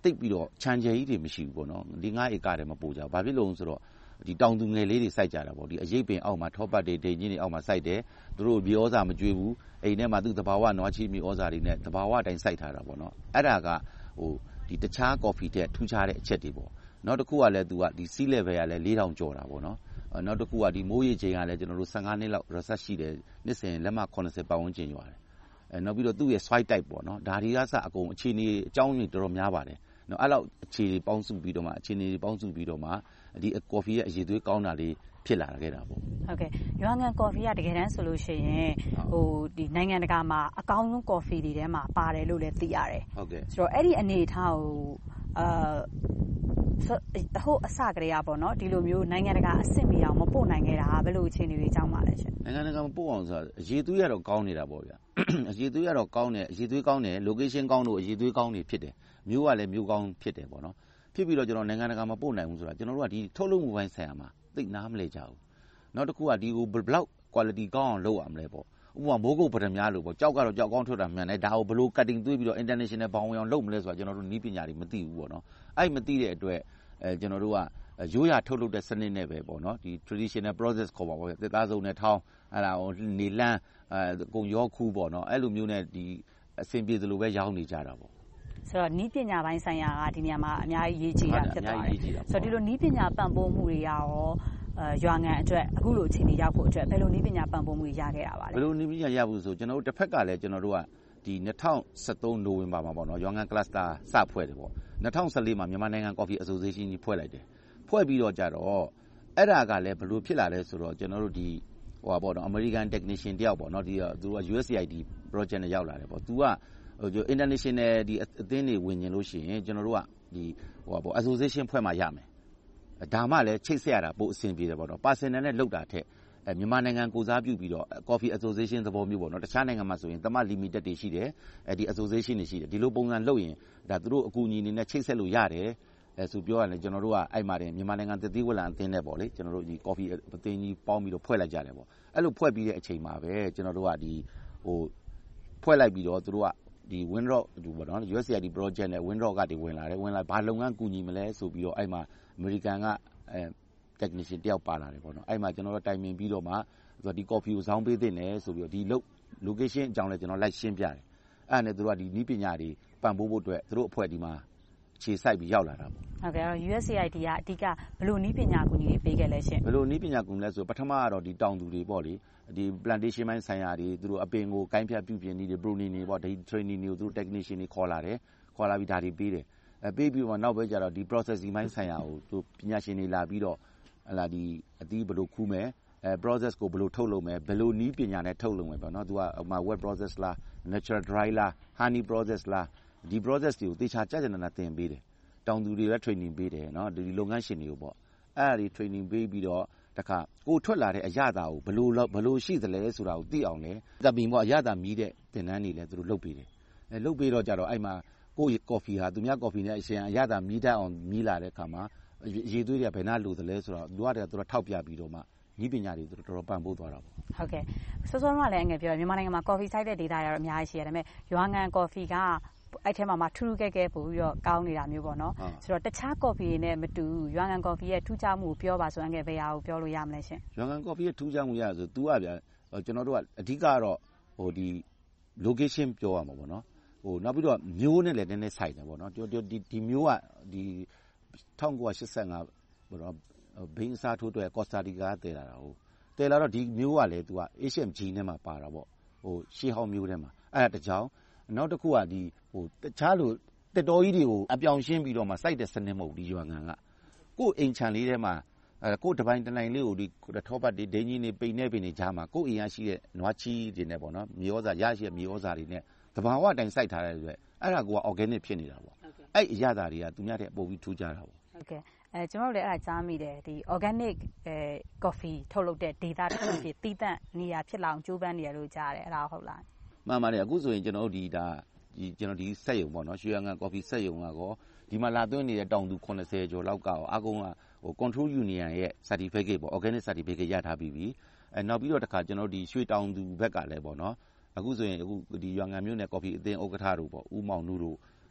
တိတ်ပြီးတော့ခြံကျဲကြီးတွေမရှိဘူးပေါ့နော်ဒီငါးဧကထဲမှာပို့ကြဘာဖြစ်လို့ဆိုတော့ဒီတောင်သူငယ်လေးတွေစိုက်ကြတာပေါ့ဒီအရေးပင်အောက်မှာထောပတ်တွေဒိန်ကြီးတွေအောက်မှာစိုက်တယ်သူတို့မြေဩဇာမကျွေးဘူးအိမ်ထဲမှာသူ့တဘာဝနွားချီမြေဩဇာတွေနဲ့တဘာဝတိုင်းစိုက်ထားတာပေါ့နော်အဲ့ဒါကဟိုဒီတခြား coffee တဲ့ထူးခြားတဲ့အချက်တွေပေါ့နောက်တစ်ခုကလည်းသူကဒီ sea level ကလည်းလေးထောင်ကျော်တာပေါ့နော်နောက်တစ်ခုကဒီမိုးရေချိန်ကလည်းကျွန်တော်တို့fifteenနှစ်လောက် research ရှိတယ်နှစ်စဉ်လက်မeightyပတ်ဝန်းကျင်ရွာတယ်အဲနောက်ပြီးတော့သူ့ရဲ့ soil type ပေါ့နော်ဒါတွေကစအကုန်အခြေအနေအကြောင်းတွေတော်တော်များပါတယ်နော်အဲ့လောက်အခြေအနေပေါင်းစုပြီးတော့မှအခြေအနေပေါင်းစုပြီးတော့မှဒီ coffee ရဲ့အရည်အသွေးကောင်းတာလေးဖြစ်လာခဲ့တာပေါ့ဟုတ်ကဲ့ရွာငံ coffee ကတကယ်တမ်းဆိုလို့ရှိရင်ဟိုဒီနိုင်ငံတကာမှာအကောင်းဆုံး coffee တွေထဲမှာပါတယ်လို့လည်းသိရတယ်ဟုတ်ကဲ့ဆိုတော့အဲ့ဒီအနေအထားကိုအာဟိုအစကလေးอ่ะပေါ့နော်ဒီလိုမျိုးနိုင်ငံတကာအဆင့်မီအောင်မပို့နိုင်ခဲ့တာဘယ်လိုအခြေအနေတွေကြောင့်ပါလဲရှင်နိုင်ငံတကာမပို့အောင်ဆိုတာအရေးသွေးရတော့ကောင်းနေတာပေါ့ဗျာအရေးသွေးရတော့ကောင်းတယ်အရေးသွေးကောင်းတယ် location ကောင်းလို့အရေးသွေးကောင်းနေဖြစ်တယ်မျိုးကလည်းမျိုးကောင်းဖြစ်တယ်ပေါ့နော်ဖြစ်ပြီးတော့ကျွန်တော်နိုင်ငံတကာမပို့နိုင်ဘူးဆိုတာကျွန်တော်တို့ကဒီထုတ်လုပ်မှုပိုင်းဆိုင်ရာမှာသိနားမလဲကြဘူးနောက်တစ်ခုကဒီကိုဘယ်လောက် quality ကောင်းအောင်လုပ်ရမလဲပေါ့ဥပမာမိုးကုတ်ပဒံများလို့ပေါ့ကြောက်ကတော့ကြောက်ကောင်းထွက်တာမှန်တယ်ဒါကိုဘယ်လို cutting သွေးပြီးတော့ international ဘောင်ဝင်အောင်လုပ်မလဲဆိုတာကျွန်တော်တို့နီးပညာတွေမသိဘူးပေါ့နော်အဲ့မသိတဲ့အတွက်အဲကျွန်တော်တို့ကရိုးရာထုတ်လုပ်တဲ့စနစ်နဲ့ပဲပေါ့နော်ဒီ traditional process ခေါ်ပါပေါ့သစ်သားစုံနဲ့ထောင်းအဲ့ဒါဟိုနေလန်းအဲကုံရောခူးပေါ့နော်အဲ့လိုမျိုးနဲ့ဒီအဆင်ပြေသလိုပဲရောင်းနေကြတာပေါ့ဆိုတော့နီးပညာပိုင်းဆိုင်ရာကဒီနေရာမှာအများကြီးရေးကြည့်တာဖြစ်သွားတယ်ဆိုတော့ဒီလိုနီးပညာပံ့ပိုးမှုတွေရောအဲရွာငံအတွက်အခုလိုအခြေအနေရောက်ဖို့အတွက်ဘယ်လိုနီးပညာပံ့ပိုးမှုရခဲ့တာပါလဲဘယ်လိုနီးပညာရဖို့ဆိုကျွန်တော်တို့တစ်ဖက်ကလည်းကျွန်တော်တို့ကဒီtwenty thirteenနိုဝင်ဘာမှာပေါ့နော်ရွာငံ cluster စဖွဲ့တယ်ပေါ့twenty fourteenမှာမြန်မာနိုင်ငံ Coffee Association ကြီးဖွဲ့လိုက်တယ်ဖွဲ့ပြီးတော့ကြတော့အဲ့ဒါကလည်းဘယ်လိုဖြစ်လာလဲဆိုတော့ကျွန်တော်တို့ဒီဟိုပါပေါ့နော် American technician တယောက်ပေါ့နော်ဒီသူက U S A I D project နဲ့ရောက်လာတယ်ပေါ့သူကဟို international ဒီအသင်းတွေဝင်ကျင်လို့ရှိရင်ကျွန်တော်တို့ကဒီဟိုပါပေါ့ association ဖွဲ့မှရမယ်ဒါမှလည်းချိတ်ဆက်ရတာပိုအဆင်ပြေတယ်ပေါ့နော် personal နဲ့လောက်တာထက်အဲမြန်မာနိုင်ငံကိုစားပြုပြီးတော့ Coffee Association သဘောမျိုးပေါ့နော်တခြားနိုင်ငံမှာဆိုရင်တမ limited တွေရှိတယ်အဲဒီ association တွေရှိတယ်ဒီလိုပုံစံလုပ်ရင်ဒါသူတို့အကူအညီအနေနဲ့ချိတ်ဆက်လို့ရတယ်အဲဆိုပြောရတယ်ကျွန်တော်တို့ကအဲ့မှာတင်မြန်မာနိုင်ငံသစ်သီးဝလံအသင်းနဲ့ပေါ့လေကျွန်တော်တို့ဒီ coffee အသင်းကြီးပေါင်းပြီးတော့ဖွဲ့လိုက်ကြတယ်ပေါ့အဲ့လိုဖွဲ့ပြီးတဲ့အချိန်မှာပဲကျွန်တော်တို့ကဒီဟိုဖွဲ့လိုက်ပြီးတော့သူတို့ကဒီ Windrock ဒီပေါ့နော် U S A I D project နဲ့ Windrock ကတည်းဝင်လာတယ်ဝင်လာဘာလုပ်ငန်းကူညီမလဲဆိုပြီးတော့အဲ့မှာ American ကအဲ technician တယောက်ပါလာတယ်ပေါ့နော်အဲ့မှာကျွန်တော်တို့တိုင်ပင်ပြီးတော့မှဒီ coffee ကိုဇောင်းပေးသင့်တယ်ဆိုပြီးတော့ဒီ location အကြောင်းလဲကျွန်တော်လိုက်ရှင်းပြတယ်အဲ့ဒါနဲ့သူတို့ကဒီနီးပညာတွေပံ့ပိုးဖို့အတွက်သူတို့အဖွဲ့ဒီမှာခြေစိုက်ပြီးရောက်လာတာပေါ့ဟုတ်ကဲ့ U S A I D ကအဓိကဘယ်လိုနည်းပညာကူညီတွေပေးခဲ့လဲရှင်ဘယ်လိုနည်းပညာကူညီလဲဆိုပထမကတော့ဒီတောင်သူတွေပေါ့လေဒီ plantation ပိုင်းဆိုင်ရာတွေသူတို့အပင်ကိုကိုင်းဖြတ်ပြုပြင်နေတယ် pruning တွေပေါ့ဒီ training တွေကိုသူတို့ technician တွေခေါ်လာတယ်ခေါ်လာပြီးဒါတွေပေးတယ်အဲပေးပြီးတော့နောက်ပဲကျတော့ဒီ processing ပိုင်းဆိုင်ရာကိုသူပညာရှင်တွေလာပြီးတော့ဟလာဒီအသီးဘယ်လိုခူးမယ်အဲ process ကိုဘယ်လိုထုတ်လုပ်မယ်ဘယ်လိုနည်းပညာနဲ့ထုတ်လုပ်မယ်ပေါ့နော်သူကဟိုမှာ wet process လား natural dry လား honey process လားဒီ process တွေကိုတေချာကြကြနနာသင်ပေးတယ်တောင်သူတွေလည်း training ပေးတယ်เนาะဒီလုပ်ငန်းရှင်တွေကိုပေါ့အဲ့ဒါတွေ training ပေးပြီးတော့တခါကိုထွက်လာတဲ့အရသာကိုဘယ်လိုဘယ်လိုရှိသလဲဆိုတာကိုသိအောင်လဲတပင်ပေါ့အရသာမြည်တဲ့သင်တန်းတွေလည်းသူတို့လုပ်ပေးတယ်အဲလုပ်ပေးတော့ကြတော့အဲ့မှာကိုယ့် coffee ဟာသူများ coffee နဲ့အရှင်အရသာမြည်တတ်အောင်မြည်လာတဲ့အခါမှာရေသွေးတွေကဘယ်နှလိုသလဲဆိုတော့လူကတည်းကသူတို့ထောက်ပြပြီးတော့မှဤပညာတွေသူတို့တော်တော်ပံ့ပိုးသွားတာပေါ့ဟုတ်ကဲ့စောစောကလည်းအငယ်ပြောမြန်မာနိုင်ငံမှာ coffee site တဲ့ data တွေတော့အများကြီးရှိရတယ်ဒါပေမဲ့ရွာငံ coffee ကအဲ့ထဲမှာမှထူးထူးကဲကဲပို့ပြီးတော့ကောင်းနေတာမျိုးပေါ့နော်ဆိုတော့တခြား coffee တွေနဲ့မတူရွာငံ coffee ရဲ့ထူးခြားမှုကိုပြောပါဆိုရင်ဘယ်ဟာကိုပြောလို့ရမလဲရှင်ရွာငံ coffee ရဲ့ထူးခြားမှုရဆို तू ကဗျာကျွန်တော်တို့ကအဓိကတော့ဟိုဒီ location ပြောရမှာပေါ့နော်ဟိုနောက်ပြီးတော့မျိုးနဲ့လည်းနည်းနည်းဆိုင်တယ်ပေါ့နော်ဒီဒီမျိုးကဒီnineteen eighty-fiveပေါ့နော်ဘိန်းစားထိုးအတွက် Costa Rica ကတည်လာတာဟုတ်တည်လာတော့ဒီမျိုးကလည်း तू က Asian gene ထဲမှာပါတာပေါ့ဟိုရှေးဟောင်းမျိုးထဲမှာအဲ့ဒါတကြောင်နောက်တစ်ခုကဒီဟိုတခြားလိုတက်တော်ကြီးတွေကိုအပြောင်ရှင်းပြီးတော့မှစိုက်တဲ့စနစ်မဟုတ်ဒီရွာငံကကို့အိမ်ချန်လေးထဲမှာအဲကို့တပိုင်းတနိုင်လေးကိုဒီထောပတ်တွေဒိန်းကြီးနေပိန်နေပိန်နေကြားမှာကို့အိမ်ရရှိတဲ့နွားချီတွေနဲ့ပေါ့နော်မြေဩဇာရရှိတဲ့မြေဩဇာတွေနဲ့တဘာဝတိုင်စိုက်ထားတဲ့အတွက်အဲ့ဒါက organic ဖြစ်နေတာပေါ့အဲ့အရသာတွေကသူများတဲ့ပို့ပြီးထူးကြတာပေါ့ဟုတ်ကဲ့အဲကျွန်တော်တို့လည်းအဲ့ဒါကြားမိတယ်ဒီ organic အဲ coffee ထုတ်လုပ်တဲ့ data တစ်ခုဖြစ်တည်တံ့နေရာဖြစ်လာအောင်ကြိုးပမ်းနေရလို့ကြားတယ်အဲ့ဒါဟုတ်လားမှန်ပါတယ်အခုဆိုရင်ကျွန်တော်တို့ဒီဒါဒီကျွန်တော်ဒီစက်ရုံပေါ့နော်ရွှေရငံ coffee စက်ရုံကတော့ဒီမှာလာသွင်းနေတဲ့တောင်သူeightyကျော်လောက်ကရောအကုန်ကဟို control union ရဲ့ certificate ပေါ့ organic certificate ရထားပြီးပြီအဲနောက်ပြီးတော့တခါကျွန်တော်ဒီရွှေတောင်သူဘက်ကလည်းပေါ့နော်အခုဆိုရင်အခုဒီရွာငံမြို့နယ် coffee အသင်းဥက္ကဋ္ဌတို့ပေါ့ဦးမောင်နုတို့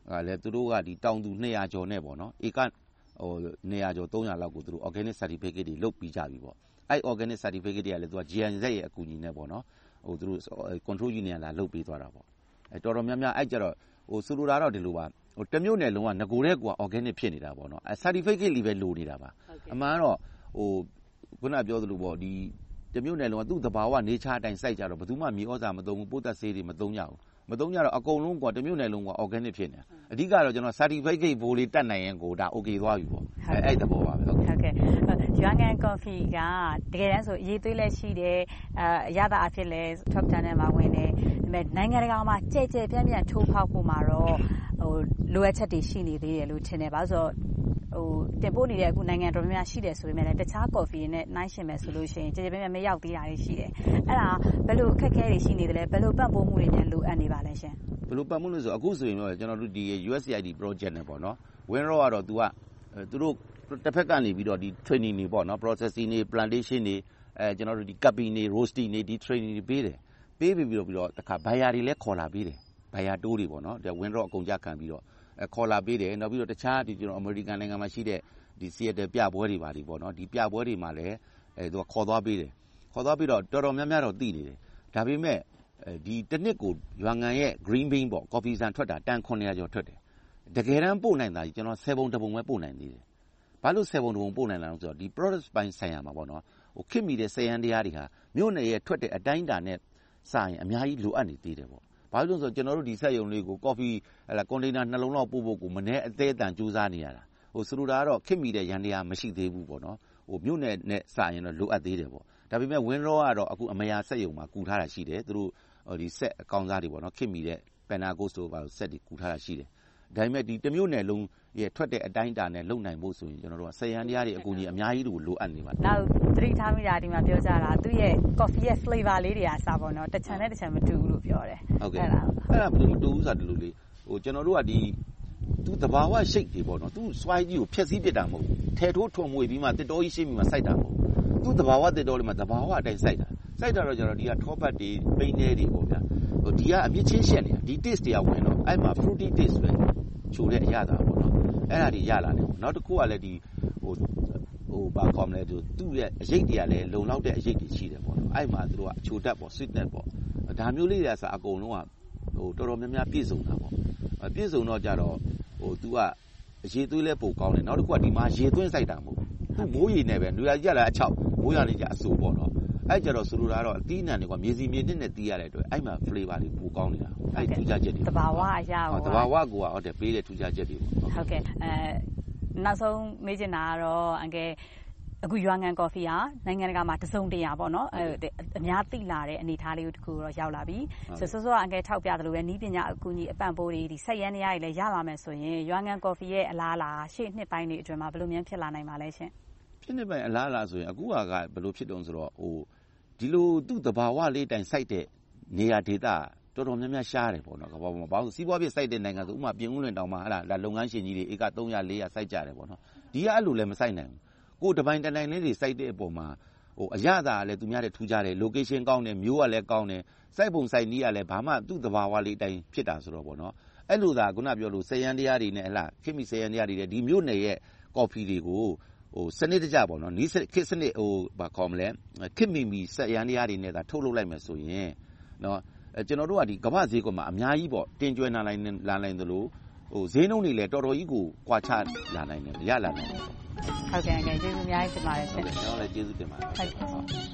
ကလည်းသူတို့ကဒီတောင်သူနှစ်ရာကျော်နဲ့ပေါ့နော်ဧကဟိုနှစ်ရာကျော်သုံးရာလောက်ကိုသူတို့ organic certificate တွေလုပ်ပြီးကြပြီပေါ့အဲ့ organic certificate တွေကလည်းသူက G I Z ရဲ့အကူအညီနဲ့ပေါ့နော်ဟိုသူတို့ control union လာလုပ်ပေးသွားတာပေါ့အဲတော်တော်များများအဲ့ကြတော့ဟိုဆိုလိုတာတော့ဒီလိုပါဟိုတမျိုးနယ်လုံးကငကိုတဲ့ကွာ organic ဖြစ်နေတာပေါ့နော်အဲ certificate လေးပဲလိုနေတာပါအမှန်တော့ဟိုခုနပြောသလိုပေါ့ဒီတမျိုးနယ်လုံးကသူ့သဘာဝ nature အတိုင်းစိုက်ကြတော့ဘယ်သူမှမြေဩဇာမသုံးဘူးပိုးသက်ဆေးတွေမသုံးကြဘူးမသုံးကြတော့အကုန်လုံးကွာတမျိုးနယ်လုံးက organic ဖြစ်နေတာအဓိကတော့ကျွန်တော် certificate ဘိုးလေးတက်နိုင်ရင်ကိုဒါ okay သွားပြီပေါ့အဲအဲ့သဘောပါပဲဟုတ်ကဲ့ရွာငံ coffee ကတကယ်တမ်းဆိုအရေးသွေးလည်းရှိတယ်အရသာအဖြစ်လည်း top ten နဲ့မှာဝင်တယ်ဒါပေမဲ့နိုင်ငံတကာမှာကြဲကြဲပြန့်ပြန့်ထိုးဖောက်ဖို့မှာတော့ဟိုလိုအပ်ချက်တွေရှိနေသေးတယ်လို့ထင်တယ်ဘာလို့ဆိုဟိုတင်ပို့နေတဲ့အခုနိုင်ငံတော်များများရှိတယ်ဆိုပေမဲ့လည်းတခြား coffee နဲ့နှိုင်းယှဉ်မယ်ဆိုလို့ရှိရင်ကြဲကြဲပြန့်ပြန့်မရောက်သေးတာတွေရှိတယ်အဲ့ဒါဘယ်လိုအခက်အခဲတွေရှိနေတယ်လဲဘယ်လိုပံ့ပိုးမှုတွေများလိုအပ်နေပါလဲရှင်ဘယ်လိုပံ့ပိုးလို့ဆိုအခုဆိုရင်တော့ကျွန်တော်တို့ဒီ U S A I D project နဲ့ပေါ့နော် Winrock ကတော့ तू ကသူတို့တစ်ဖက်ကနေပြီးတော့ဒီ training တွေပေါ့နော် processing တွေ plantation တွေအဲကျွန်တော်တို့ဒီ cupping တွေ roasting တွေဒီ training တွေပေးတယ်ပေးပြီးတော့ပြီးတော့တခါ buyer တွေလည်းခေါ်လာပေးတယ် buyer တိုးတွေပေါ့နော်ဒီ Winrock အကုန်ကြခံပြီးတော့အဲခေါ်လာပေးတယ်နောက်ပြီးတော့တခြားဒီကျွန်တော် American နိုင်ငံမှာရှိတဲ့ဒီ Seattle ပြပွဲတွေပါဒီပေါ့နော်ဒီပြပွဲတွေမှာလည်းအဲသူကခေါ်သွားပေးတယ်ခေါ်သွားပြီးတော့တော်တော်များများတော့သိနေတယ်ဒါပေမဲ့ဒီတစ်နှစ်ကိုရွာငံရဲ့ green bean ပေါ့ coffee ဆန်ထွက်တာတန်ခုနှစ်ရာကျော်ထွက်တယ်တကယ်တမ်းပို့နိုင်တာကျွန်တော်ဆယ်ပုံတစ်ပုံပဲပို့နိုင်သေးတယ်ဘာလို့ဆယ်ပုံတစ်ပုံပို့နိုင်လာလဲဆိုတော့ဒီ product ပိုင်းဆိုင်ရာမှာပေါ့နော်ဟိုခင်မိတဲ့စက်ရန်တရားတွေဟာမြို့နယ်ရဲ့ထွက်တဲ့အတိုင်းအတာနဲ့စာရင်အများကြီးလိုအပ်နေသေးတယ်ပေါ့ဘာလို့လဲဆိုတော့ကျွန်တော်တို့ဒီစက်ရုံလေးကို coffee ဟလာ container နှလုံးလောက်ပို့ဖို့ကိုမနေ့အသေးအတန်ကြိုးစားနေရတာဟိုဆိုလိုတာကတော့ခင်မိတဲ့ရန်တရားမရှိသေးဘူးပေါ့နော်ဟိုမြို့နယ်နဲ့စာရင်တော့လိုအပ်သေးတယ်ပေါ့ဒါပေမဲ့ Winrock ကတော့အခုအမယာစက်ရုံမှာကူထားတာရှိတယ်သူတို့ဒီဆက်အကောင်းစားတွေပေါ့နော်ခင်မိတဲ့ Panagos တို့ပါဆက်တွေကူထားတာရှိတယ်ဒါပေမဲ့ဒီတမျိုးနယ်လုံးရဲ့ထွက်တဲ့အတိုင်းအတာနဲ့လုံနိုင်ဖို့ဆိုရင်ကျွန်တော်တို့ကစက်ရန်တရားတွေအကူကြီးအများကြီးလိုအပ်နေပါတယ်နောက်သတိထားမိတာဒီမှာပြောကြတာသူ့ရဲ့ coffee ရဲ့ flavor လေးတွေကစပါတော့တချန်နဲ့တချန်မတူဘူးလို့ပြောတယ်ဟုတ်ကဲ့အဲ့ဒါအဲ့ဒါဘယ်လိုမတူဘူးဆိုတာဒီလိုလေးဟိုကျွန်တော်တို့ကဒီသူတဘာဝရှိတ်တွေပေါ့နော်သူ swine ကြီးကိုဖျက်ဆီးပစ်တာမဟုတ်ဘူးထဲထိုးထွန်မွေပြီးမှတစ်တော်ကြီးရှိပြီးမှစိုက်တာမဟုတ်ဘူးသူတဘာဝတစ်တော်လေးမှာတဘာဝအတိုင်းစိုက်တာစိုက်တာတော့ကျွန်တော်ဒီကထောပတ်တွေပိန်းနေတွေပေါ့ဗျာဟိုဒီကအမြင့်ချင်းရှက်နေတာဒီ taste တွေကဝင်တော့အဲ့မှာ fruity taste ပဲချိုတဲ့အရသာပေါ့နော်အဲ့ဒါတွေရလာတယ်ပေါ့နောက်တစ်ခုကလည်းဒီဟိုဟိုဘာကောမလဲသူသူ့ရဲ့အရိပ်တွေကလည်းလုံလောက်တဲ့အရိပ်တွေရှိတယ်ပေါ့နော်အဲ့မှာသူတို့ကအချိုတက်ပေါ့ sweetness ပေါ့ဒါမျိုးလေးတွေကဆိုအကုန်လုံးကဟိုတော်တော်များများပြည့်စုံတာပေါ့ပြည့်စုံတော့ကြတော့ဟို तू ကအရေသွေးလဲပိုကောင်းတယ်နောက်တစ်ခုကဒီမှာရေသွင်းစိုက်တာမဟုတ်ဘူးမိုးရေနဲ့ပဲလူရကြီးကလည်းအချောက်မိုးရနေကြအဆူပေါ့နော်အဲ့ကြတော့ဆိုလိုတာတော့အသီးနှံတွေကမြေစီမြေနှစ်နဲ့တီးရတဲ့အတွက်အဲ့မှာ flavor တွေပိုကောင်းနေတာအဲ့ထူးခြားချက်တွေတဘာဝအရာကိုတဘာဝကိုဟုတ်တယ်ပေးတဲ့ထူးခြားချက်တွေပေါ့ဟုတ်ကဲ့အဲနောက်ဆုံးမေးချင်တာကတော့အငယ်အခုရွာငံ coffee ဟာနိုင်ငံတကာမှာတစုံတရာပေါ့နော်အဲအများသိလာတဲ့အနေအထားလေးတခုတော့ရောက်လာပြီဆိုဆိုဆိုအငယ်ထောက်ပြတယ်လို့ပဲနီးပညာအကူအညီအပံ့ပိုးတွေဒီဆက်ရန်နေရတွေလည်းရလာမယ်ဆိုရင်ရွာငံ coffee ရဲ့အလားအလာရှေ့နှစ်ပိုင်းတွေအတွင်းမှာဘယ်လိုမျိုးဖြစ်လာနိုင်ပါလဲရှင်ဖြစ်နေပိုင်းအလားအလာဆိုရင်အခုကဘယ်လိုဖြစ်တုံးဆိုတော့ဟိုဒီလိုသူ့တဘာဝလေးတိုင်စိုက်တဲ့နေရာဒေသတော်တော်များများရှားတယ်ပေါ့နော်ကဘာပေါ်မှာဘာလို့စီးပွားဖြစ်စိုက်တဲ့နိုင်ငံဆိုဥမာပြင်ဦးလွင်တောင်မှာဟလာလုပ်ငန်းရှင်ကြီးတွေဧကသုံးရာလေးရာစိုက်ကြတယ်ပေါ့နော်ဒီကအဲ့လိုလည်းမစိုက်နိုင်ဘူးကိုတပိုင်းတနိုင်လေးတွေစိုက်တဲ့အပေါ်မှာဟိုအရသာလည်းသူများတွေထူးကြတယ် location ကောင်းတယ်မျိုးကလည်းကောင်းတယ်စိုက်ပုံစိုက်နည်းကလည်းဘာမှသူ့တဘာဝလေးတိုင်ဖြစ်တာဆိုတော့ပေါ့နော်အဲ့လိုသာခုနပြောလို့စရန်တရားတွေနဲ့ဟလာခင်မီစရန်တရားတွေဒီမျိုးနယ်ရဲ့ coffee တွေကိုဟိုစနစ်တကျပေါ့နော်နီးခစ်စနစ်ဟိုဘာခေါ်မလဲခင်မီမီစရန်တရားတွေနဲ့သာထုတ်လုပ်လိုက်မယ်ဆိုရင်နော်အဲကျွန်တော်တို့ကဒီကမ္ဘာဈေးကွက်မှာအများကြီးပေါ့တင်ကျွဲလာနိုင်လာနိုင်သလိုဟိုဈေးနှုန်းတွေလည်းတော်တော်ကြီးကိုကွာခြားလာနိုင်တယ်ရလာနိုင်တယ်ဟုတ်ကဲ့ကျေးဇူးအများကြီးတင်ပါတယ်ရှင်ကျွန်တော်လည်းကျေးဇူးတင်ပါတယ်ဟုတ်ကဲ့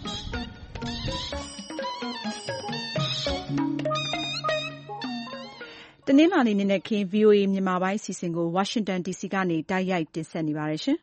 တနင်္လာနေ့နေ့ခင်း ဗီအိုအေ မြန်မာပိုင်းအစီအစဉ်ကို Washington ဒီ စီ ကနေတိုက်ရိုက်တင်ဆက်နေပါတယ်ရှင်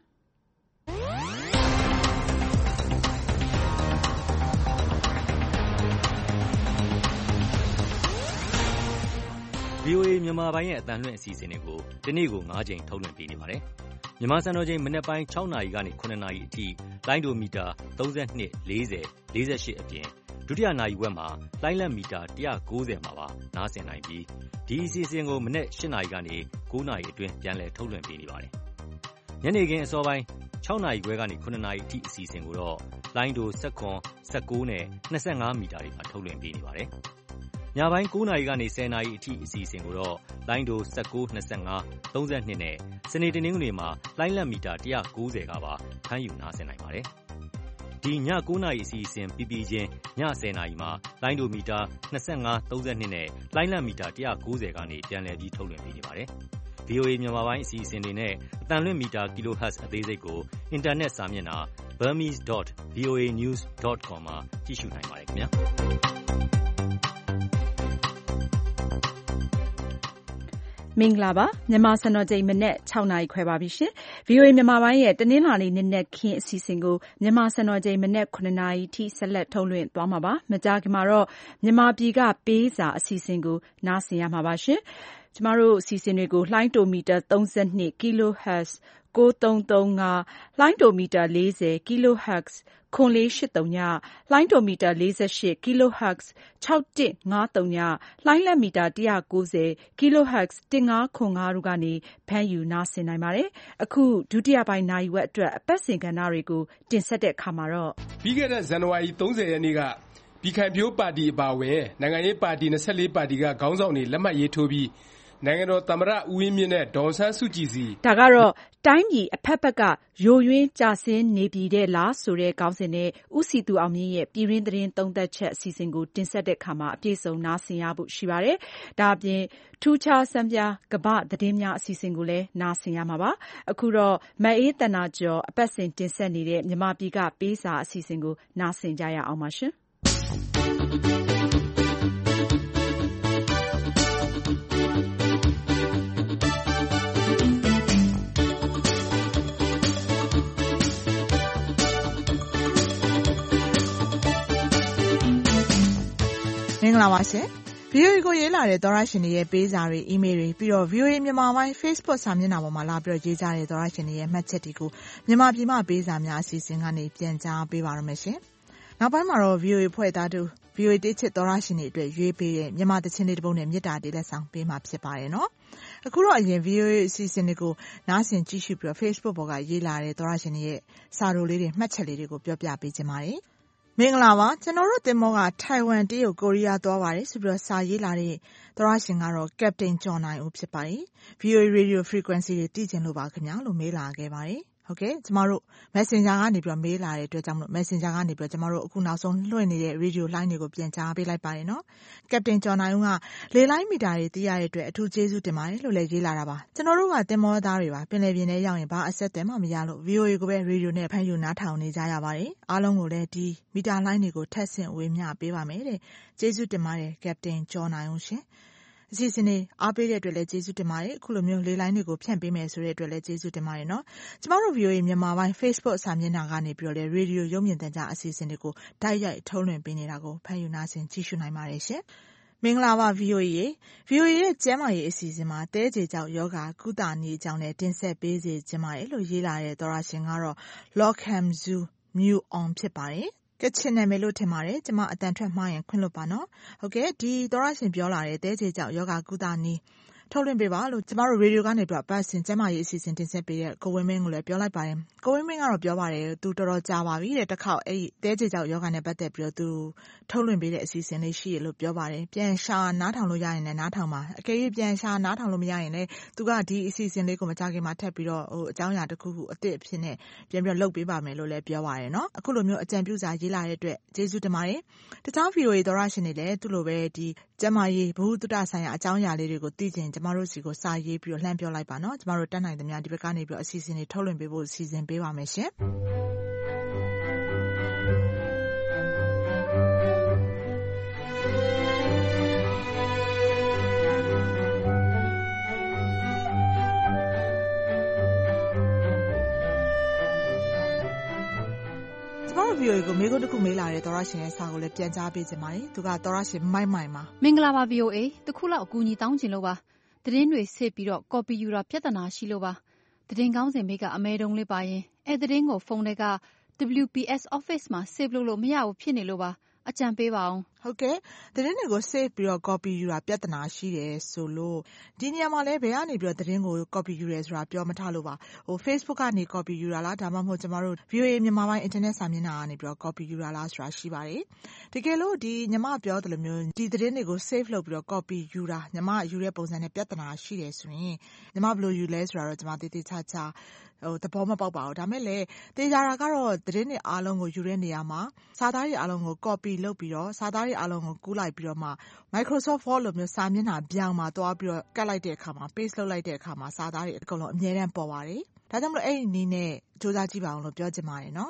ဗီအိုအေ မြန်မာပိုင်းရဲ့အသံလွှင့်အစီအစဉ်တွေကိုဒီနေ့ကို၅ကြိမ်ထုတ်လွှင့်ပေးနေပါတယ်။မြန်မာစံတော်ချိန်မနက်ပိုင်း၆နာရီကနေ၇နာရီအထိလိုင်းဒိုမီတာသုံး၂၄၀ ၄၈အပြင်ဒုတိယနာရီဝက်မှာလိုင်းလက်မီတာ၁၉၀မှာပါနားဆင်နိုင်ပြီးဒီအစီအစဉ်ကိုမနက်၈နာရီကနေ၉နာရီအတွင်းပြန်လည်ထုတ်လွှင့်ပေးနေပါတယ်။ညနေခင်းအစောပိုင်း၆နာရီခွဲကနေ၇နာရီအထိအစီအစဉ်ကိုတော့လိုင်းဒို၁၇ ၁၉နဲ့၂၅မီတာတွေမှာထုတ်လွှင့်ပေးနေပါတယ်။ညပိုင်း၉နာရီကနေ၁၀နာရီအထိအစီအစဉ်ကိုတော့လိုင်းဒို၁၉ ၂၅ ၃၂နဲ့စနေတနင်္ဂနွေမှာလိုင်းလတ်မီတာ၁၉၀ကပါဖမ်းယူနားဆင်နိုင်ပါတယ်။ဒီည၉နာရီအစီအစဉ်ပြီးပြီးချင်းည၁၀နာရီမှာလိုင်းဒိုမီတာ၂၅ ၃၂နဲ့လိုင်းလတ်မီတာ၁၉၀ကနေပြန်လည်ပြီးထုတ်လွှင့်ပေးနေပါတယ်။ဗွီအိုအေ မြန်မာပိုင်းအစီအစဉ်တွေနဲ့အသံလွှင့်မီတာ kilohertz အသေးစိတ်ကိုအင်တာနက်စာမျက်နှာ burmese dot voa news dot com မှာကြည့်ရှုနိုင်ပါတယ်ခင်ဗျာ။မင်္ဂလာပါမြန်မာစံတော်ချိန်မနေ့၆နာရီခွဲပါပြီရှင် ဗွီအိုအေ မြန်မာပိုင်းရဲ့တနင်္လာနေ့နေ့နဲ့ခင်းအစီအစဉ်ကိုမြန်မာစံတော်ချိန်မနေ့ခုနှစ်နာရီထိဆက်လက်ထုတ်လွှင့်သွားမှာပါမကြာခင်မှာတော့မြန်မာပြည်ကပေးစာအစီအစဉ်ကိုနားဆင်ရမှာပါရှင်ကျမတို့အစီအစဉ်တွေကိုလှိုင်းတိုမီတာ၃၂ kilohertz ၉၃၃၅လှိုင်းတိုမီတာ၄၀ kilohertz ခွန်လေး၈၃ညလှိုင်းတိုမီတာ၄၈ kilohertz ၆၁၅၃ညလှိုင်းလက်မီတာ၁၉၀ kilohertz ၁၅ခွန်၅တို့ကနေဖမ်းယူနားဆင်နိုင်ပါတယ်အခုဒုတိယပိုင်းနာရီဝက်အတွက်အပတ်စဉ်ကဏ္ဍတွေကိုတင်ဆက်တဲ့အခါမှာတော့ပြီးခဲ့တဲ့ဇန်နဝါရီ၃၀ရက်နေ့ကပြည်ခိုင်ဖြိုးပါတီအပါအဝင်နိုင်ငံရေးပါတီ၂၄ပါတီကခေါင်းဆောင်တွေလက်မှတ်ရေးထိုးပြီးနိုင်ငံတော်သမ္မတဦးဝင်းမြင့်နဲ့ဒေါ်အောင်ဆန်းစုကြည်စီဒါကတော့တိုင်းပြည်အဖက်ဖက်ကယိုယွင်းကျဆင်းနေပြီတဲ့လားဆိုတဲ့ခေါင်းစဉ်နဲ့ဦးစီသူအောင်မြင့်ရဲ့ပြည်တွင်းသတင်းသုံးသပ်ချက်အစီအစဉ်ကိုတင်ဆက်တဲ့အခါမှာအပြည့်စုံနားဆင်ရဖို့ရှိပါတယ်။ဒါအပြင်ထူးခြားစံပြကမ္ဘာသတင်းများအစီအစဉ်ကိုလည်းနားဆင်ရမှာပါ။အခုတော့မအေးတနာကျော်အပတ်စဉ်တင်ဆက်နေတဲ့မြန်မာပြည်ကပေးစာအစီအစဉ်ကိုနားဆင်ကြရအောင်ပါရှင်။မင်္ဂလာပါရှင် ဗွီအိုအေ ကိုရေးလာတဲ့သောရရှင်တွေရဲ့ပေးစာတွေအီးမေးလ်တွေပြီးတော့ ဗွီအိုအေ မြန်မာပိုင်း Facebook စာမျက်နှာပေါ်မှာလာပြီးတော့ရေးကြတဲ့သောရရှင်တွေရဲ့မှတ်ချက်တွေကိုမြန်မာပြည်မှပေးစာများအစီအစဉ်ကနေပြန်ကြားပေးပါရမယ်ရှင်နောက်ပိုင်းမှာတော့ ဗွီအိုအေ ဖွဲ့သားတူ ဗွီအိုအေ တေးချစ်သောရရှင်တွေအတွက်ရွေးပေးတဲ့မြန်မာသချင်းလေးတစ်ပုဒ်နဲ့မေတ္တာတေးလက်ဆောင်ပေးမှာဖြစ်ပါတယ်နော်အခုတော့အရင် ဗွီအိုအေ အစီအစဉ်တွေကိုနားဆင်ကြည့်ရှုပြီးတော့ Facebook ပေါ်ကရေးလာတဲ့သောရရှင်တွေရဲ့စာတို့လေးတွေမှတ်ချက်လေးတွေကိုပြောပြပေးခြင်းပါတယ်မင်္ဂလာပါကျွန်တော်တို့တင်မောကထိုင်ဝမ်တရုတ်ကိုရီးယားသွားပါတယ်ဆိုပြီးတော့စာရေးလာတဲ့သောရရှင်ကတော့ Captain ကျော်နိုင်ဦးဖြစ်ပါတယ် ဗွီအိုအေ Radio Frequency တွေတည်ကျင်လို့ပါခင်ဗျာလို့မေးလာခဲ့ပါတယ်ဟုတ်ကဲ့ကျမတို့ Messenger ကနေပြီးတော့မေးလာတဲ့အတွက်ကြောင့်မလို့ Messenger ကနေပြီးတော့ကျမတို့အခုနောက်ဆုံးလွှင့်နေတဲ့ Radio Line တွေကိုပြန်ကြားပေးလိုက်ပါတယ်နော် Captain ကျော်နိုင်ဦးကလေလိုင်းမီတာတွေသိရတဲ့အတွက်အထူးကျေးဇူးတင်ပါတယ်လို့လည်းရေးလာတာပါကျွန်တော်တို့ကတင်မောသားတွေပါပင်လယ်ပြင်ထဲရောက်ရင်ဘာအဆက်အသွယ်မှမရလို့ ဗွီအိုအေ ကိုပဲ Radio နဲ့ဖမ်းယူနားထောင်နေကြရပါတယ်အားလုံးကိုလည်းဒီမီတာလိုင်းတွေကိုထပ်ဆင့်ဝေမျှပေးပါမယ်တဲ့ကျေးဇူးတင်ပါတယ် Captain ကျော်နိုင်ဦးရှင်အစီအစဉ်တွေအားပေးတဲ့အတွက်လည်းကျေးဇူးတင်ပါတယ်အခုလိုမျိုးလေးလိုင်းတွေကိုဖြန့်ပေးမယ်ဆိုတဲ့အတွက်လည်းကျေးဇူးတင်ပါတယ်နော်ကျမတို့ ဗွီအိုအေ မြန်မာပိုင်း Facebook စာမျက်နှာကနေပြီးတော့လည်း Radio ရုပ်မြင်သံကြားအစီအစဉ်တွေကိုတိုက်ရိုက်ထုတ်လွှင့်ပေးနေတာကိုဖမ်းယူနားဆင်ကြည့်ရှုနိုင်ပါတယ်ရှင်မင်္ဂလာပါ ဗွီအိုအေ ဗွီအိုအေ ရဲ့ကျမ်းမာရေးအစီအစဉ်မှာတဲကြေကြောင့်ယောဂကုသနေကြောင်းနဲ့တင်ဆက်ပေးစေခြင်းပါတယ်လို့ရေးလာတဲ့သောရရှင်ကတော့ Lockham Zoo Mew On ဖြစ်ပါတယ်ကချင်နာမည်လို့ထင်ပါတယ်ကျမအတန်ထွက်မှားရင်ခွင့်လွှတ်ပါနော်ဟုတ်ကဲ့ဒီသောရရှင်ပြောလာတဲ့တဲကြေကြောင့်ယောဂကုသနေထုတ်လွှင့်ပေးပါလို့ကျမတို့ရေဒီယိုကနေပြီးတော့ပတ်စင်ကျမရေးအစီအစဉ်တင်ဆက်ပေးတဲ့ကိုဝင်းမင်းကိုလည်းပြောလိုက်ပါတယ်ကိုဝင်းမင်းကတော့ပြောပါတယ်သူတော်တော်ကြာပါပြီတဲ့တစ်ခေါက်အဲ့ဒီတဲကြေကြောင့်ယောဂနဲ့ပတ်သက်ပြီးတော့သူထုတ်လွှင့်ပေးတဲ့အစီအစဉ်လေးရှိရလို့ပြောပါတယ်ပြန်ရှာနားထောင်လို့ရရင်လည်းနားထောင်ပါအကယ်၍ပြန်ရှာနားထောင်လို့မရရင်လည်းသူကဒီအစီအစဉ်လေးကိုမကြခင်မှာထပ်ပြီးတော့ဟိုအကြောင်းအရာတစ်ခုခုအစ်စ်အဖြစ်နဲ့ပြန်ပြီးတော့လုပ်ပေးပါမယ်လို့လည်းပြောပါတယ်နော်အခုလိုမျိုးအကြံပြုစာရေးလာတဲ့အတွက်ကျေးဇူးတင်ပါတယ်တခြား ဗီအိုအေ သောရရှင်တွေလည်းသူ့လိုပဲဒီကျမရေးဘုဟုတ္တဆိုင်ရာအကြောင်းအရာလေးတွေကိုသိချင်ကျမတို့စီကိုစာရေးပြီးတော့လှမ်းပြောလိုက်ပါနော်ကျမတို့တက်နိုင်သမျှဒီဘက်ကနေပြီးတော့အစီအစဉ်တွေထုတ်လွှင့်ပေးဖို့စီစဉ်ပေးပါမယ်ရှင်ဗီအိုအေကိုမေးခွန်းတစ်ခုမေးလာတဲ့သောရရှင်ရဲ့စာကိုလည်းပြန်ကြားပေးခြင်းပါတယ်သူကသောရရှင်မိုက်မိုင်ပါမင်္ဂလာပါ ဗီအိုအေ တခုလောက်အကူအညီတောင်းချင်လို့ပါသတင်းတွေစစ်ပြီးတော့ကော်ပီယူတာပြဿနာရှိလို့ပါသတင်းကောင်းစင်မိကအမဲတုံးလေးပါရင်အဲသတင်းကိုဖုန်းထဲက ဒဘလျူ ပီ အက်စ် office မှာ save လုပ်လို့မရဘူးဖြစ်နေလို့ပါအကြံပေးပါအောင်ဟဟုတ်ကဲ့သတင်းတွေကို save ပြီးတော့ copy ယူတာပြဿနာရှိတယ်ဆိုလို့ဒီနေရာမှာလည်းဘယ်ကနေပြီးတော့သတင်းကို copy ယူရဲဆိုတာပြောမထားလို့ပါဟို Facebook ကနေ copy ယူတာလားဒါမှမဟုတ်ကျမတို့ V O A မြန်မာပိုင်း internet စာမျက်နှာကနေပြီးတော့ copy ယူတာလားဆိုတာရှိပါတယ်တကယ်လို့ဒီညီမပြောသလိုမျိုးဒီသတင်းတွေကို save လုပ်ပြီးတော့ copy ယူတာညီမယူတဲ့ပုံစံနဲ့ပြဿနာရှိတယ်ဆိုရင်ညီမဘယ်လိုယူလဲဆိုတာတော့ကျမတေးသေးချာချာဟိုသဘောမပေါက်ပါဘူးဒါမဲ့လေတေးကြတာကတော့သတင်းတွေအားလုံးကိုယူတဲ့နေရာမှာစာသားတွေအားလုံးကို copy လုပ်ပြီးတော့စာသားတွေအားလုံးကိုကူးလိုက်ပြီးတော့မှ Microsoft Word လိုမျိုးစာမျက်နှာပြောင်းမှာတွားပြီးတော့ကတ်လိုက်တဲ့အခါမှာ paste လုပ်လိုက်တဲ့အခါမှာစာသားတွေအကုန်လုံးအမြဲတမ်းပေါ်ပါတယ်ဒါကြောင့်မလို့အဲ့ဒီနည်းနဲ့စူးစမ်းကြည့်ပါအောင်လို့ပြောချင်ပါတယ်နော်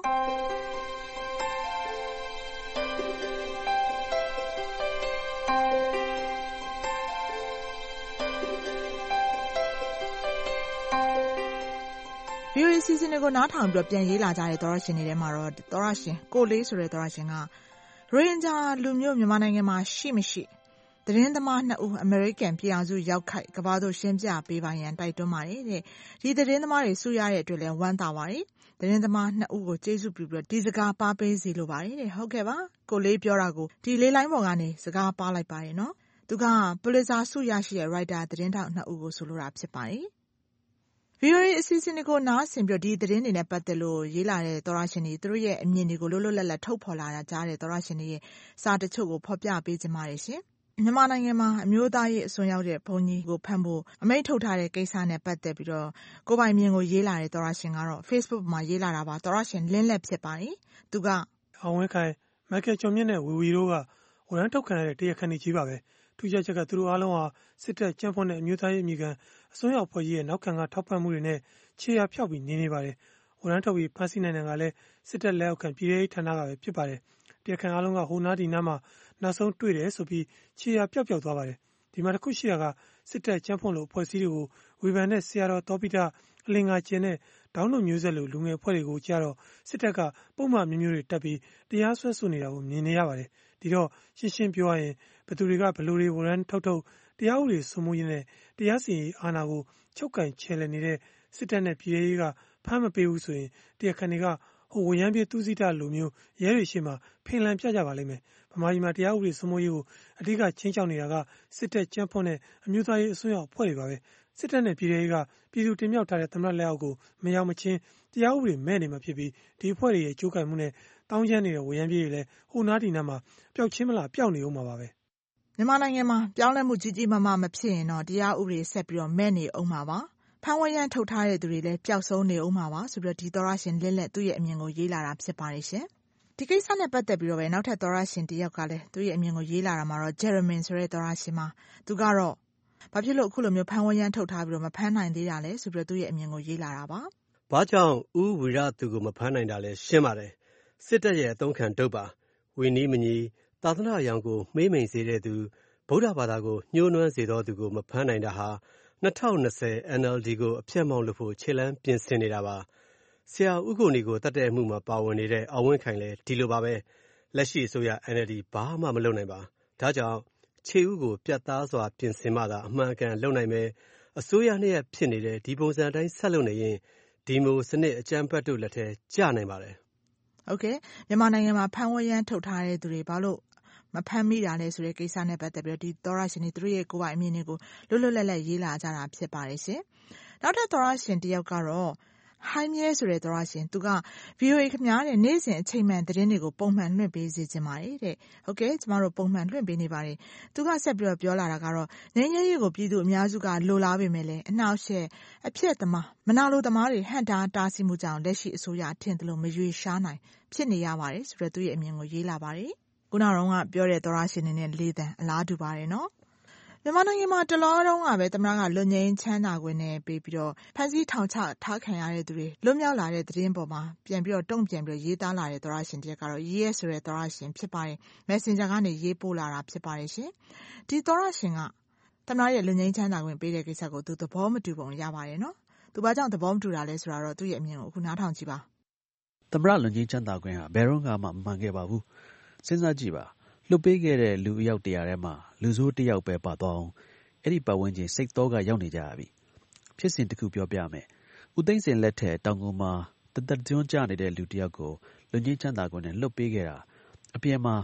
ဗီအိုအေစီစဉ်တွေကိုနားထောင်ပြီးတော့ပြန်ရေးလာကြတဲ့သောရရှင်တွေထဲမှာတော့သောရရှင်ကိုလေးဆိုတဲ့သောရရှင်ကရိုဟင်ဂျာလူမျိုးမြန်မာနိုင်ငံမှာရှိမရှိသတင်းသမားနှစ်ဦးအမေရိကန်ပြည်အောင်စုရောက်ခိုက်ကမ္ဘာသို့ရှင်းပြပေးပါရန်တိုက်တွန်းပါတယ်တဲ့ဒီသတင်းသမားတွေစုရတဲ့အတွက်လည်းဝမ်းသာပါတယ်သတင်းသမားနှစ်ဦးကိုကျေးဇူးပြုပြီးတော့ဒီစကားပါပေးစီလိုပါတယ်တဲ့ဟုတ်ကဲ့ပါကိုလေးပြောတာကိုဒီလေးလိုင်းပေါ်ကနေစကားပါလိုက်ပါတယ်နော်သူကပူလစ်ဇာဆုရရှိတဲ့ writer သတင်းထောက်နှစ်ဦးကိုဆိုလိုတာဖြစ်ပါတယ်ဗီအိုအေအစီအစဉ်တွေကိုနားဆင်ပြီးဒီသတင်းတွေနဲ့ပတ်သက်လို့ရေးလာတဲ့သောရရှင်တွေသူတို့ရဲ့အမြင်တွေကိုလွတ်လွတ်လပ်လပ်ထုတ်ဖော်လာတာကြားတဲ့သောရရှင်တွေရဲ့စာတချို့ကိုဖော်ပြပေးကြပါတယ်ရှင်မြန်မာနိုင်ငံမှာအမျိုးသားရေးအစွန်းရောက်တဲ့ဘုံကြီးကိုဖမ်းဖို့အမိန့်ထုတ်ထားတဲ့ကိစ္စနဲ့ပတ်သက်ပြီးတော့ကိုပိုင်မြင်ကိုရေးလာတဲ့သောရရှင်ကတော့ Facebook မှာရေးလာတာပါသောရရှင်လင်းလက်ဖြစ်ပါတယ်သူကအောင်ဝင်းခိုင်မိုက်ကယ်ကျော်မြင့်နဲ့ဝီဝီတို့ကဝရမ်းထုတ်ခံရတဲ့တရားခံတွေကြီးပါပဲထူးခြားချက်ကသူတို့အားလုံးဟာစစ်တပ်ကြမ်းဖွံ့တဲ့အမျိုးသားရေးအမိခံအစွန်းရောက်ဖွဲ့ကြီးရဲ့နောက်ခံကထောက်ပံ့မှုတွေနဲ့ခြေရာဖျောက်ပြီးနေနေပါတယ်ဝရမ်းထုတ်ပြီးဖမ်းဆီးနိုင်တဲ့ကလည်းစစ်တပ်လက်အောက်ခံပြည်ထောင်ဌာနကပဲဖြစ်ပါတယ်တရားခံအားလုံးကဟိုနားဒီနားမှာနောက်ဆုံးတွေ့တယ်ဆိုပြီးခြေရာပျောက်ပျောက်သွားပါတယ်ဒီမှာတစ်ခုရှိတာကစစ်တပ်ကြမ်းဖွံ့လို့အဖွဲ့အစည်းတွေကိုဝေဖန်တဲ့ဆရာတော်တောပိတအလင်္ကာကျင်တဲ့ဒေါင်းလုံးမျိုးဆက်လိုလူငယ်အဖွဲ့တွေကိုကြတော့စစ်တပ်ကပုံမှန်မျိုးမျိုးတွေတက်ပြီးတရားစွဲဆိုနေတာကိုမြင်နေရပါတယ်ဒီတော့ရှင်းရှင်းပြောရရင်ဘယ်သူတွေကဘယ်လိုတွေဝရမ်းထုတ်ထုတ်တရားဥပဒေစိုးမိုးရေးနဲ့တရားစီရင်အာဏာကိုချုပ်ကင်ချယ်လှယ်နေတဲ့စစ်တပ်နဲ့ပြည်ထောင်ရေးကဖမ်းမပေးဘူးဆိုရင်တရားခံတွေကဟိုဝရမ်းပြေးသူစိတလိုမျိုးရဲတွေရှိမှဖင်လန်ပြကြပါလိမ့်မယ်ဗမာပြည်မှာတရားဥပဒေစိုးမိုးရေးကိုအဓိကချင်းချောက်နေတာကစစ်တပ်ကြမ်းဖွံ့တဲ့အမျိုးသားရေးအစွန်းရောက်အဖွဲ့တွေပါပဲစစ်တပ်နဲ့ပြည်ထောင်ရေးကပြည်သူတင်မြှောက်ထားတဲ့သမ္မတလက်အောက်ကိုမရောက်မချင်းတရားဥပဒေမဲ့နေမှာဖြစ်ပြီးဒီအဖွဲ့တွေရဲ့ကြိုးကိုင်မှုနဲ့တောင်းကျမ်းနေတဲ့ဝရမ်းပြေးတွေလည်းဟိုနားဒီနားမှာပျောက်ချင်းမလားပျောက်နေဦးမှာပါပဲမြန်မာနိုင်ငံမှာပြောင်းလဲမှုကြီးကြီးမားမားမဖြစ်ရင်တော့တရားဥပဒေဆက်ပြီးတော့မဲ့နေအောင်မှာပါဖမ်းဝရမ်းထုတ်ထားတဲ့သူတွေလည်းပျောက်ဆုံးနေအောင်မှာပါဆိုပြီးတော့ဒီသောရရှင်လင်းလက်သူ့ရဲ့အမြင်ကိုရေးလာတာဖြစ်ပါတယ်ရှင်ဒီကိစ္စနဲ့ပတ်သက်ပြီးတော့ပဲနောက်ထပ်သောရရှင်တယောက်ကလည်းသူ့ရဲ့အမြင်ကိုရေးလာတာမှာတော့ Jeremy ဆိုတဲ့သောရရှင်မှာသူကတော့ဘာဖြစ်လို့အခုလိုမျိုးဖမ်းဝရမ်းထုတ်ထားပြီးတော့မဖမ်းနိုင်သေးတာလဲဆိုပြီးတော့သူ့ရဲ့အမြင်ကိုရေးလာတာပါဘာကြောင့်ဦးဝီရသူကိုမဖမ်းနိုင်တာလဲရှင်းပါတယ်စစ်တပ်ရဲ့အသုံးခံဒုတ်ပါဝီနီးမညီသာသနာရောင်ကိုမေးမိန်စေတဲ့သူဗုဒ္ဓဘာသာကိုညှိုးနွမ်းစေသောသူကိုမဖမ်းနိုင်တာဟာ၂၀၂၀ အန် အယ်လ် ဒီ ကိုအပြတ်မောက်လုပ်ဖို့ခြေလှမ်းပြင်ဆင်နေတာပါဆရာဦးကိုနီကိုတတ်တဲ့အမှုမှာပါဝင်နေတဲ့အောင်ဝင်းခိုင်လည်းဒီလိုပါပဲလက်ရှိအစိုးရ အန် အယ်လ် ဒီ ဘာမှမလုပ်နိုင်ပါဒါကြောင့်ခြေဦးကိုပြတ်သားစွာပြင်ဆင်မှသာအမှန်အကန်လုပ်နိုင်မယ်အစိုးရနှစ်ရပ်ဖြစ်နေတဲ့ဒီပုံစံတိုင်းဆက်လုပ်နေရင်ဒီမိုစနစ်အကြမ်းဖက်တို့လက်ထဲကျနိုင်ပါတယ်ဟုတ်ကဲ့မြန်မာနိုင်ငံမှာဖမ်းဝရမ်းထုတ်ထားတဲ့သူတွေဘာလို့မဖမ်းမိတာလဲဆိုတဲ့ကိစ္စနဲ့ပတ်သက်ပြီးဒီသောရရှင်တွေသူတို့ရဲ့ကိုယ်ပိုင်အမြင်တွေကိုလွတ်လွတ်လပ်လပ်ရေးလာကြတာဖြစ်ပါတယ်ရှင်နောက်ထပ်သောရရှင်တယောက်ကတော့ဟိုင်းမြဲဆိုတဲ့သောရရှင်သူက ဗီအိုအေ ခင်ဗျားတဲ့နေ့စဉ်အချိန်မှန်သတင်းတွေကိုပုံမှန်လွှင့်ပေးစေချင်ပါတယ်တဲ့ဟုတ်ကဲ့ကျမတို့ပုံမှန်လွှင့်ပေးနေပါတယ်သူကဆက်ပြီးတော့ပြောလာတာကတော့ငြိမ်းချမ်းရေးကိုပြည်သူအများစုကလိုလားပေမဲ့လည်းအနှောက်အယှက်အဖြစ်သမားမနာလိုသမားတွေဟန့်တားတားဆီးမှုကြောင့်လက်ရှိအစိုးရအထင်သလိုမရွေရှားနိုင်ဖြစ်နေရပါတယ်ဆိုတော့သူရဲ့အမြင်ကိုရေးလာပါတယ်ခုနကတော့ပြောတဲ့သောရရှင်နေနဲ့လေးတန်အလားတူပါတယ်နော်မြန်မာနိုင်ငံမှာတလောတုန်းကပဲသမ္မတကလွတ်ငြိမ်းချမ်းသာခွင့်နဲ့ပေးပြီးတော့ဖမ်းဆီးထောင်ချထားခံရတဲ့သူတွေလွတ်မြောက်လာတဲ့သတင်းပေါ်မှာပြန်ပြီးတော့တုံ့ပြန်ပြီးရေးသားလာတဲ့သောရရှင်တရက်ကတော့ရေးရဲဆိုတဲ့သောရရှင်ဖြစ်ပါတယ် Messenger ကနေရေးပို့လာတာဖြစ်ပါတယ်ရှင်ဒီသောရရှင်ကသမ္မတရဲ့လွတ်ငြိမ်းချမ်းသာခွင့်ပေးတဲ့ကိစ္စကိုသူသဘောမတူပုံရပါတယ်နော်သူဘာကြောင့်သဘောမတူတာလဲဆိုတော့သူ့ရဲ့အမြင်ကိုအခုနားထောင်ကြည့်ပါသမ္မတလွတ်ငြိမ်းချမ်းသာခွင့်ဟာဘယ်တော့မှမမှန်ခဲ့ပါဘူးစဉ်းစားကြည့်ပါလွတ်ပေးခဲ့တဲ့လူအယောက်တရာထဲမှာလူဆိုးတယောက်ပဲပါသွားအောင်အဲ့ဒီပတ်ဝန်းကျင်စိတ်သောကရောက်နေကြရပြီဖြစ်စဉ်တစ်ခုပြောပြမယ်ဦးသိန်းစိန်လက်ထက်တောင်ကုန်မှာတသက်ကျွန်းကျနေတဲ့လူတယောက်ကိုလွတ်ငြိမ်းချမ်းသာခွင့်နဲ့လွတ်ပေးခဲ့တာအပြင်မှာ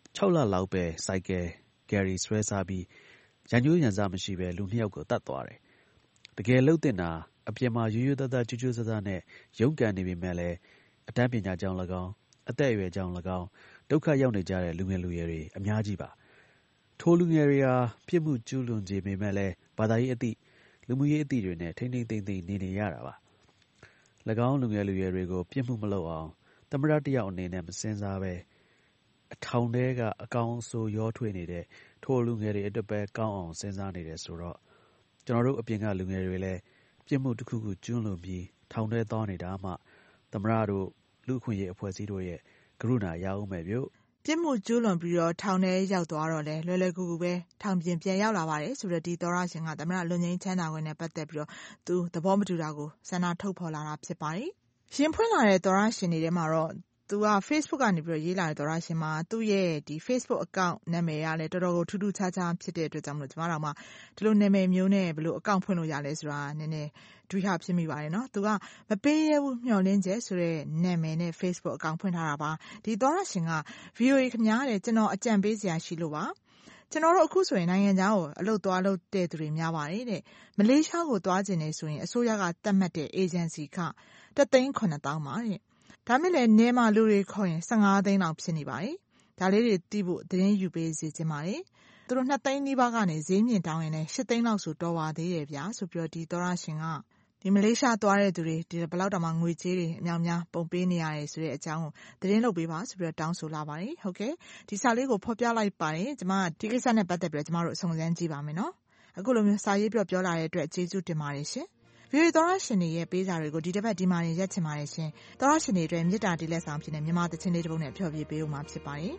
၆လလောက်ပဲစိုက်ကယ်ဂယ်ရီဆွဲစားပြီးရန်ကျိုးရန်စားမရှိပဲလူနှစ်ယောက်ကိုတတ်သွားတယ်တကယ်လှုပ်တင်တာအပြင်မှာရိုးရိုးသားသားကျွတ်ကျွတ်ဆဆနဲ့ရုန်းကန်နေပေမဲ့လည်းအတန်းပညာကြောင့်၎င်းအသက်အရွယ်ကြောင့်၎င်းဒုက္ခရောက်နေကြတဲ့လူငယ်လူရွယ်တွေအများကြီးပါထိုလူငယ်တွေဟာပြစ်မှုကျူးလွန်ကြပေမဲ့လည်းဘာသာရေးအသည့်လူမှုရေးအသည့်တွေနဲ့ထိမ့်ထိမ့်သိမ့်သိမ့်နေနေရတာပါ၎င်းလူငယ်လူရွယ်တွေကိုပြစ်မှုမလုပ်အောင်သမ္မတတစ်ယောက်အနေနဲ့မစင်စားပဲအထောင်ထဲကအကောင်အဆိုးရောထွေးနေတဲ့ထိုလူငယ်တွေအတွက်ပဲကောင်းအောင်စဉ်းစားနေတယ်ဆိုတော့ကျွန်တော်တို့အပြင်ကလူငယ်တွေလည်းပြစ်မှုတစ်ခုခုကျူးလွန်ပြီးထောင်ထဲသွားနေတာမှသမ္မတတို့လူအခွင့်အရေးအဖွဲ့အစည်းတို့ရဲ့ကရုဏာရအောင်မဲ့ပြုပြစ်မှုကျူးလွန်ပြီးတော့ထောင်ထဲရောက်သွားတော့လေလွယ်လွယ်ကူကူပဲထောင်ပြင်ပြန်ရောက်လာပါတယ်ဆိုတော့ဒီသောရရှင်ကသမ္မတလွန်ငင်းချမ်းသာခွင့်နဲ့ပတ်သက်ပြီးတော့သူသဘောမတူတာကိုဆန္ဒထုတ်ဖော်လာတာဖြစ်ပါတယ်ရှင်ဖွင့်လာတဲ့သောရရှင်တွေထဲမှာတော့သူက Facebook ကနေပြီးတော့ရေးလာတဲ့သောရရှင်မှာသူ့ရဲ့ဒီ Facebook account နာမည်ကလည်းတော်တော်ကိုထူးထူးခြားခြားဖြစ်တဲ့အတွက်ကြောင့်မလို့ကျွန်မတို့မှဒီလိုနာမည်မျိုးနဲ့ဘယ်လို account ဖွင့်လို့ရလဲဆိုတာနည်းနည်းတွေးရဖြစ်မိပါတယ်နော်သူကမပေးရဘူးမျှော်လင့်ချက်ဆိုတဲ့နာမည်နဲ့ Facebook account ဖွင့်ထားတာပါဒီသောရရှင်က ဗီအိုအေ ခင်ဗျားတဲ့ကျွန်တော်အကြံပေးစရာရှိလို့ပါကျွန်တော်တို့အခုဆိုရင်နိုင်ငံခြားကိုအလုပ်သွားလုပ်တဲ့သူတွေများပါတယ်တဲ့မလေးရှားကိုသွားကျင်နေဆိုရင်အစိုးရကသတ်မှတ်တဲ့ agency ကတစ်သိန်းခုနှစ်သောင်းပါတဲ့ဒါမဲ့လည်းနေမှာလူတွေခေါ်ရင်ဆယ့်ငါးသိန်းလောက်ဖြစ်နေပါတယ်ဒါလေးတွေသိဖို့သတင်းယူပေးစီခြင်းပါတယ်သူတို့နှစ်သိန်းနီးပါးကနေဈေးမြင့်တောင်းရင်လည်းရှစ်သိန်းလောက်ဆိုတော်ပါသေးတယ်ဗျာဆိုပြီးတော့ဒီသောရရှင်ကဒီမလေးရှားသွားတဲ့သူတွေဒီဘလောက်တောင်မှငွေကြေးတွေအများများပုံပေးနေရတယ်ဆိုတဲ့အကြောင်းကိုသတင်းလုပ်ပေးပါဆိုပြီးတော့တောင်းဆိုလာပါတယ်ဟုတ်ကဲ့ဒီစာလေးကိုဖော်ပြလိုက်ပါတယ်ကျွန်မဒီကိစ္စနဲ့ပတ်သက်ပြီးတော့ကျွန်မတို့စုံစမ်းကြည့်ပါမယ်နော်အခုလိုမျိုးစာရေးပြပြောလာတဲ့အတွက်ကျေးဇူးတင်ပါတယ်ရှင်ဗီအိုအေသောရရှင်တွေရဲ့ပေးစာတွေကိုဒီတစ်ပတ်ဒီမှာနေရက်ချင်ပါတယ်ရှင်သောရရှင်တွေအတွက်မေတ္တာတည်လက်ဆောင်ဖြစ်နေမြန်မာသချင်းလေးတစ်ပုဒ်နဲ့ဖျော်ဖြေပေးဦးမှာဖြစ်ပါတယ်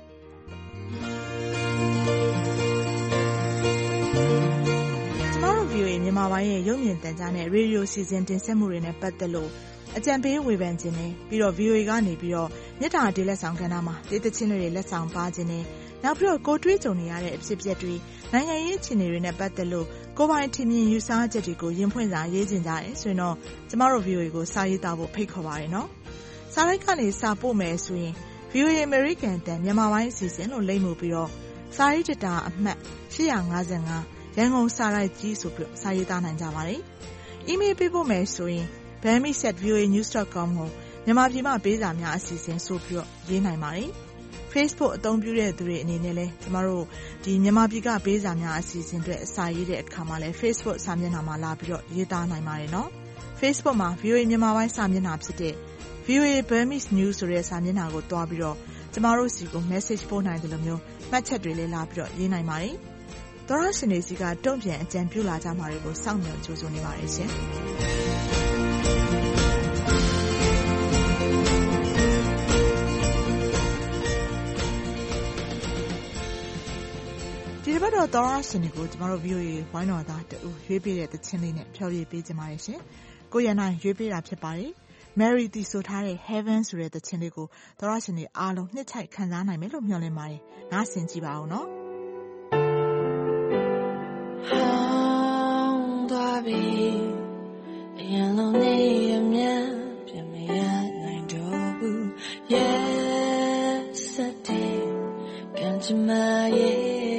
ကျွန်တော်တို့ ဗီအိုအေ မြန်မာပိုင်းရဲ့ရုပ်မြင်သံကြားနဲ့ရေဒီယိုစီစဉ်တင်ဆက်မှုတွေနဲ့ပတ်သက်လို့အကြံပေးဝေဖန်ခြင်းနဲ့ပြီးတော့ ဗီအိုအေ ကနေပြီးတော့မေတ္တာတည်လက်ဆောင်ကဏ္ဍမှာဒေသချင်းတွေလက်ဆောင်ပါခြင်းနဲ့နောက်ပြီးတော့ကိုတွေးကြုံနေရတဲ့အဖြစ်အပျက်တွေနိုင်ငံရေးအခြေအနေတွေနဲ့ပတ်သက်လို့ကိုပိုင်ထင်မြင်ယူဆချက်တွေကိုရင်ဖွင့်စာရေးခြင်းကြတယ်ဆိုရင်တော့ကျမတို့ ဗီအိုအေ ကိုစာရေးသားဖို့ဖိတ်ခေါ်ပါတယ်နော်စာရိုက်ကနေစာပို့မယ်ဆိုရင် ဗီအိုအေ American တန်မြန်မာပိုင်းအစီအစဉ်လို့လိမ့်မှုပြီးတော့စာရေးတတာအမှတ်ရှစ်၅၅ရန်ကုန်စာရိုက်ကြီးဆိုပြီးစာရေးသားနိုင်ကြပါတယ်။ email ပေးဖို့မယ်ဆိုရင် burmese at v o a news dot com ကိုမြန်မာပြည်မှာပေးစာများအစီအစဉ်ဆိုပြီးတော့ရေးနိုင်ပါတယ်။ Facebook အသုံးပြုတဲ့သူတွေအနေနဲ့လည်းကျမတို့ဒီမြန်မာပြည်ကပေးစာများအစီအစဉ်တွေအစာရေးတဲ့အခါမှာလည်း Facebook စာမျက်နှာမှာလာပြီးတော့ရေးသားနိုင်ပါတယ်နော်။ Facebook မှာ ဗီအိုအေ မြန်မာပိုင်းစာမျက်နှာဖြစ်တဲ့ ဗီအိုအေ Burmese News ဆိုတဲ့စာမျက်နှာကိုတွားပြီးတော့ကျမတို့စီကို message ပို့နိုင်တယ်လို့မျိုးမှတ်ချက်တွေလည်းလာပြီးတော့ရေးနိုင်ပါတယ်။သောရရှင်တွေစီကတုံ့ပြန်အကြံပြုလာကြမှာတွေကိုစောင့်မျှော်ကြိုးစိုးနေပါတယ်ရှင်။ဒီတစ်ပတ်တော့သောရရှင်တွေကိုကျမတို့ ဗီအိုအေ ဝိုင်းတော်သားတူရွေးပေးတဲ့သချင်းလေးနဲ့ဖျော်ဖြေပေးကြပါရရှင်။ကိုရနိုင်ရွေးပေးတာဖြစ်ပါတယ်။ Mary တီဆိုထားတဲ့ Heaven ဆိုတဲ့သချင်းလေးကိုသောရရှင်တွေအားလုံးနှစ်ချိုက်ခံစားနိုင်မယ်လို့မျှော်လင့်ပါတယ်။နားဆင်ကြည့်ပါဦးနော်။好多比眼လုံးနေအမြတ်ပြမရနိုင်တော့ဘူး Yesterday ကံကြမ္မာရဲ့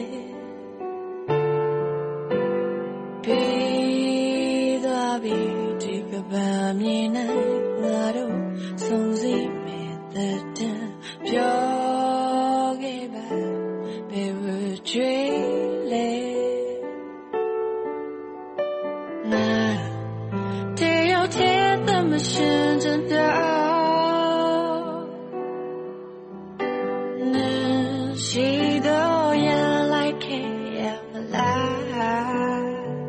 ပြီးသွားပြီဒီကဘာမြင်နိုင်ငါတို့ဆုံးစီမဲ့တဲ့တန်ပြောခဲ့ပါဘယ်ဝကြွေးလဲမရှင်ကြတော့နေရှိတော့ရလိုက်ခဲ့ရမလား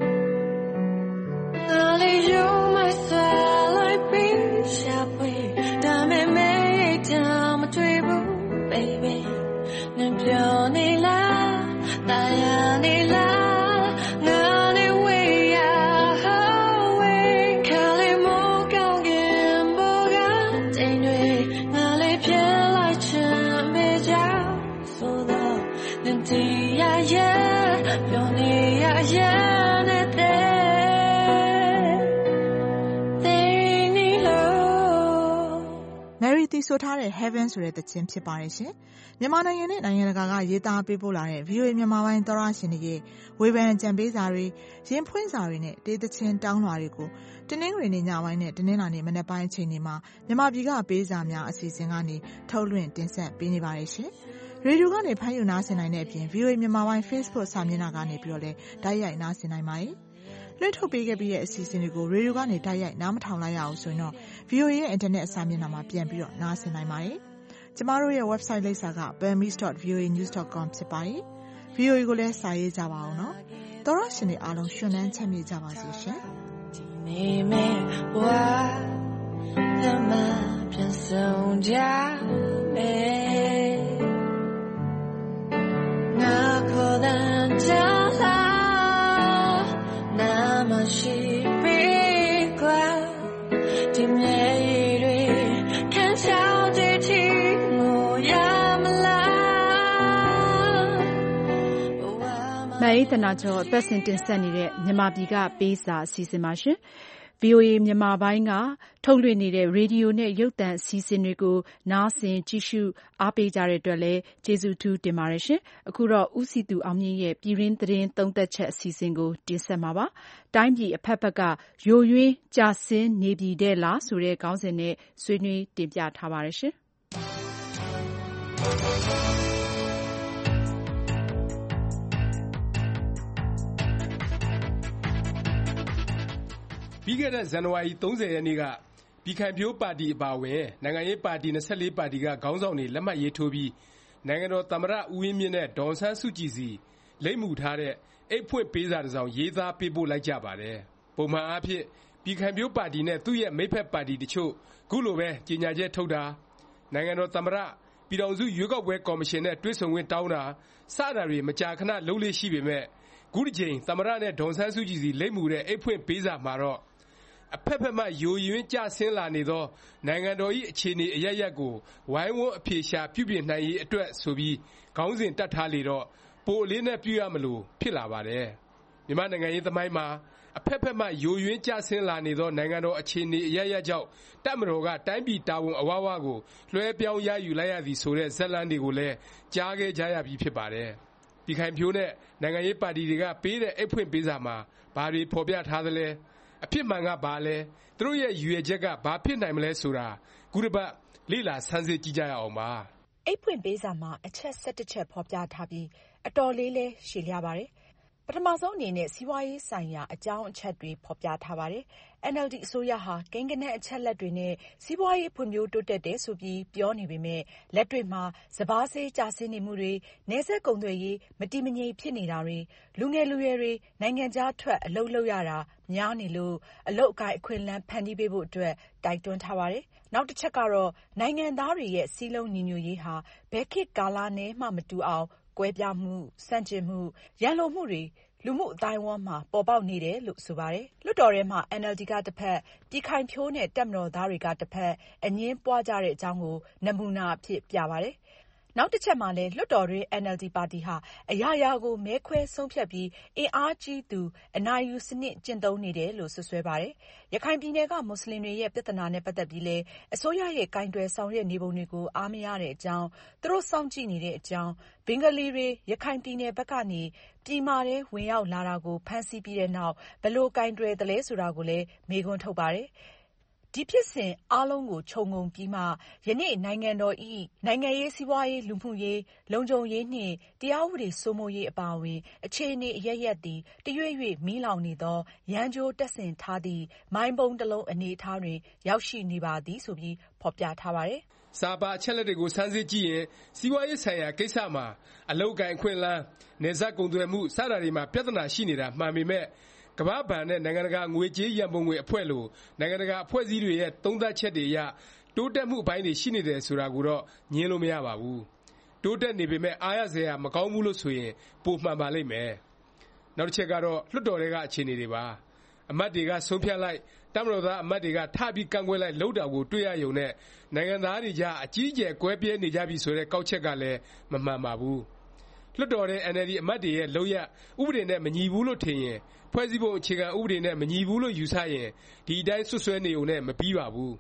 နားလေးရုံးမဆွဲလိုက်ပြီးရှာဖွေဒါမဲ့မဲတမ်းမတွေ့ဘူး baby နင်ပြောနေလားတာယာနေလားဆိုထားတဲ့ Heaven ဆိုတဲ့သချင်းဖြစ်ပါတယ်ရှင်။မြန်မာနိုင်ငံနဲ့နိုင်ငံတကာကရေးသားပေးပို့လာတဲ့ ဗွီအိုအေ မြန်မာပိုင်းသောတရှင်တွေရဲ့ဝေဖန်ကြံပေးစာတွေရင်ဖွင့်စာတွေနဲ့တေးသချင်းတောင်းလွှာတွေကိုတင်းနှင်းတွေနဲ့ညပိုင်းနဲ့တင်းနှင်းလာနဲ့မနက်ပိုင်းအချိန်တွေမှာမြန်မာပြည်ကပေးစာများအစီအစဉ်ကနေထုတ်လွှင့်တင်ဆက်ပေးနေပါတယ်ရှင်။ရေဒီယိုကနေဖမ်းယူနားဆင်နိုင်တဲ့အပြင် ဗွီအိုအေ မြန်မာပိုင်း Facebook စာမျက်နှာကနေပြီးတော့လည်းတိုက်ရိုက်နားဆင်နိုင်ပါတယ်။လွှင့်ထုတ်ပေးခဲ့ပြီးတဲ့အစီအစဉ်တွေကိုရေဒီယိုကနေတိုက်ရိုက်နားမထောင်လိုက်ရအောင်ဆိုရင်တော့ ဗွီအိုအေ ရဲ့အင်တာနက်စာမျက်နှာမှာပြန်ပြီးတော့နားဆင်နိုင်ပါတယ်။ကျမတို့ရဲ့ website လိပ်စာက burmese dot v o a news dot com ဖြစ်ပါတယ်။ ဗွီအိုအေ ကိုလည်းစာရေးကြပါအောင်နော်။သောရရှင်တွေအားလုံးရှင်လန်းချမ်းမြေ့ကြပါစေရှင်။နေမေဝါသမပြန်ဆုံးကြမယ်ငါခေါ်တဲ့ကြားလာနာမရှိပြီကွာဒီမြေတွေခံချောင်းတည်တီငိုရမလားမအေးတနာကျော်အသက်စင်တင်ဆက်နေတဲ့မြန်မာပြည်ကပေးစာအစီအစဉ်ပါရှင်။ ဗွီအိုအေ မြန်မာပိုင်းကထုတ်လွှင့်နေတဲ့ရေဒီယိုနဲ့ရုပ်သံအစီအစဉ်တွေကိုနားဆင်ကြည့်ရှုအားပေးကြတဲ့အတွက်လည်းကျေးဇူးထူးတင်ပါတယ်ရှင်။အခုတော့ဦးစည်သူအောင်မြင့်ရဲ့ပြည်တွင်းသတင်းသုံးသပ်ချက်အစီအစဉ်ကိုတင်ဆက်မှာပါ။တိုင်းပြည်အဖက်ဖက်ကယိုယွင်းကျဆင်းနေပြီတဲ့လားဆိုတဲ့ခေါင်းစဉ်နဲ့ဆွေးနွေးတင်ပြထားပါတယ်ရှင်။ပြီးခဲ့တဲ့ဇန်နဝါရီသုံးဆယ်ရက်နေ့ကပြည်ခိုင်ဖြိုးပါတီအပါအဝင်နိုင်ငံရေးပါတီ၂၄ပါတီကခေါင်းဆောင်တွေလက်မှတ်ရေးထိုးပြီးနိုင်ငံတော်သမ္မတဦးဝင်းမြင့်နဲ့ဒေါ်အောင်ဆန်းစုကြည်စီလိပ်မူထားတဲ့အိတ်ဖွင့်ပေးစာတစ်စောင်ရေးသားပေးပို့လိုက်ကြပါတယ်။ပုံမှန်အားဖြင့်ပြည်ခိုင်ဖြိုးပါတီနဲ့သူ့ရဲ့မိတ်ဖက်ပါတီတချို့ခုလိုပဲကြေညာချက်ထုတ်တာနိုင်ငံတော်သမ္မတပြည်ထောင်စုရွေးကောက်ပွဲကော်မရှင်နဲ့တွေ့ဆုံခွင့်တောင်းတာစတာတွေမကြာခဏလုပ်လေ့ရှိပေမဲ့ခုတစ်ချိန်သမ္မတနဲ့ဒေါ်အောင်ဆန်းစုကြည်စီလိပ်မူတဲ့အိတ်ဖွင့်ပေးစာမှာတော့အဖက်ဖက်မှယိုယွင်းကျဆင်းလာနေသောနိုင်ငံတော်၏အခြေအနေအရပ်ရပ်ကိုဝိုင်းဝန်းအဖြေရှာပြုပြင်နိုင်ရေးအတွက်ဆိုပြီးခေါင်းစဉ်တပ်ထားလေတော့ပိုအလေးနဲ့ပြုရမလို့ဖြစ်လာပါတယ်။မြန်မာနိုင်ငံရေးသမိုင်းမှာအဖက်ဖက်မှယိုယွင်းကျဆင်းလာနေသောနိုင်ငံတော်အခြေအနေအရပ်ရပ်ကြောင့်တပ်မတော်ကတိုင်းပြည်တာဝန်အဝဝကိုလွှဲပြောင်းရယူလိုက်ရသည်ဆိုတဲ့ဇာတ်လမ်းတွေကိုလည်းကြားခဲ့ကြရပြီးဖြစ်ပါတယ်။ပြည်ခိုင်ဖြိုးနဲ့နိုင်ငံရေးပါတီတွေကပေးတဲ့အိတ်ဖွင့်ပေးစာမှာဘာတွေဖော်ပြထားသလဲအဖြစ်မှန်ကဘာလဲသူတို့ရဲ့ရည်ရွယ်ချက်ကဘာဖြစ်နိုင်မလဲဆိုတာခုတစ်ပတ်လေ့လာဆန်းစစ်ကြည့်ကြရအောင်ပါအိတ်ဖွင့်ပေးစာမှာအချက်၁၁ချက်ဖော်ပြထားပြီးအတော်လေးလဲရှည်လျားပါတယ်ပထမဆုံးအနေနဲ့စီးပွားရေးဆိုင်ရာအကြောင်းအချက်တွေဖော်ပြထားပါတယ်။ အန်အယ်လ်ဒီ အစိုးရဟာကိန်းဂဏန်းအချက်လက်တွေနဲ့စီးပွားရေးဖွံ့ဖြိုးတိုးတက်တယ်ဆိုပြီးပြောနေပေမဲ့လက်တွေ့မှာစပါးဈေးကျဆင်းနေမှုတွေနယ်စပ်ကုန်သွယ်ရေးမတည်မငြိမ်ဖြစ်နေတာတွေလူငယ်လူရွယ်တွေနိုင်ငံခြားထွက်အလုပ်လုပ်ရတာများနေလို့အလုပ်အကိုင်အခွင့်အလမ်းဖန်တီးပေးဖို့အတွက်တိုက်တွန်းထားပါတယ်။နောက်တစ်ချက်ကတော့နိုင်ငံသားတွေရဲ့စည်းလုံးညီညွတ်ရေးဟာဘယ်ခေတ်ကာလနဲ့မှမတူအောင်ကွဲပြားမှုဆန့်ကျင်မှုရန်လိုမှုတွေလူမှုအတိုင်းအဝန်းမှာပေါ်ပေါက်နေတယ်လို့ဆိုပါတယ်။လွှတ်တော်ထဲမှာ အန်အယ်လ်ဒီ ကတစ်ဖက်ပြည်ခိုင်ဖြိုးနဲ့တပ်မတော်သားတွေကတစ်ဖက်အငြင်းပွားကြတဲ့အကြောင်းကိုနမူနာအဖြစ်ပြပါတယ်။နောက်တစ်ချက်မှာလည်းလွှတ်တော်တွင်း အန်အယ်လ်ဒီ ပါတီဟာအရာရာကိုမဲခွဲဆုံးဖြတ်ပြီးအင်အားကြီးသူအနိုင်ယူစနစ်ကျင့်သုံးနေတယ်လို့စွပ်စွဲပါတယ်။ရခိုင်ပြည်နယ်ကမွတ်စလင်တွေရဲ့ပြဿနာနဲ့ပတ်သက်ပြီးလည်းအစိုးရရဲ့ကိုင်တွယ်ဆောင်ရွက်နေပုံတွေကိုအားမရတဲ့အကြောင်းသူတို့စောင့်ကြည့်နေတဲ့အကြောင်းဘင်္ဂလီတွေရခိုင်ပြည်နယ်ဘက်ကနေပြည်မာထဲဝင်ရောက်လာတာကိုဖမ်းဆီးပြီးတဲ့နောက်ဘယ်လိုကိုင်တွယ်သလဲဆိုတာကိုလည်းမေးခွန်းထုတ်ပါတယ်။ဒီဖြစ်စဉ်အားလုံးကိုခြုံငုံပြီးမှယနေ့နိုင်ငံတော်၏နိုင်ငံရေးစီးပွားရေးလူမှုရေးလုံခြုံရေးနှင့်တရားဥပဒေစိုးမိုးရေးအပါအဝင်အခြေအနေအရပ်ရပ်သည်တရွေ့ရွေ့မီးလောင်နေသောရန်ကြိုးတက်ဆင်ထားသည့်မိုင်းပုံးတစ်လုံးအနေအထားတွင်ရောက်ရှိနေပါသည်ဆိုပြီးဖော်ပြထားပါတယ်။စာပါအချက်လက်တွေကိုစမ်းစစ်ကြည့်ရင်စီးပွားရေးဆိုင်ရာကိစ္စမှာအလုပ်ကိုင်အခွင့်အလမ်းနယ်စပ်ကုန်သွယ်မှုစတာတွေမှာပြဿနာရှိနေတာမှန်ပေမဲ့ကမ္ဘာ့ဘဏ်နဲ့နိုင်ငံတကာငွေကြေးရန်ပုံငွေအဖွဲ့လိုနိုင်ငံတကာအဖွဲ့အစည်းတွေရဲ့သုံးသပ်ချက်တွေအရတိုးတက်မှုအပိုင်းတွေရှိနေတယ်ဆိုတာကိုတော့ငြင်းလို့မရပါဘူး။တိုးတက်နေပေမဲ့အားရစရာမကောင်းဘူးလို့ဆိုရင်ပိုမှန်ပါလိမ့်မယ်။နောက်တစ်ချက်ကတော့လွှတ်တော်တွေကအခြေအနေတွေပါ။အမတ်တွေကဆုံးဖြတ်လိုက်တပ်မတော်သားအမတ်တွေကထပြီးကန့်ကွက်လိုက်လှုပ်တာကိုတွေ့ရယုံနဲ့နိုင်ငံသားတွေကြားအကြီးအကျယ်ကွဲပြဲနေကြပြီဆိုတဲ့ကောက်ချက်ကလည်းမမှန်ပါဘူး။လွှတ်တော်တဲ့အန်အယ်လ်ဒီအမတ်တွေရဲ့လုပ်ရပ်ဥပဒေနဲ့မညီဘူးလို့ထင်ရင်ဖွဲ့စည်းပုံအခြေခံဥပဒေနဲ့မညီဘူးလို့ယူဆရင်ဒီအတိုင်းဆွဆွဲနေုံနဲ့မပြီးပါဘူး။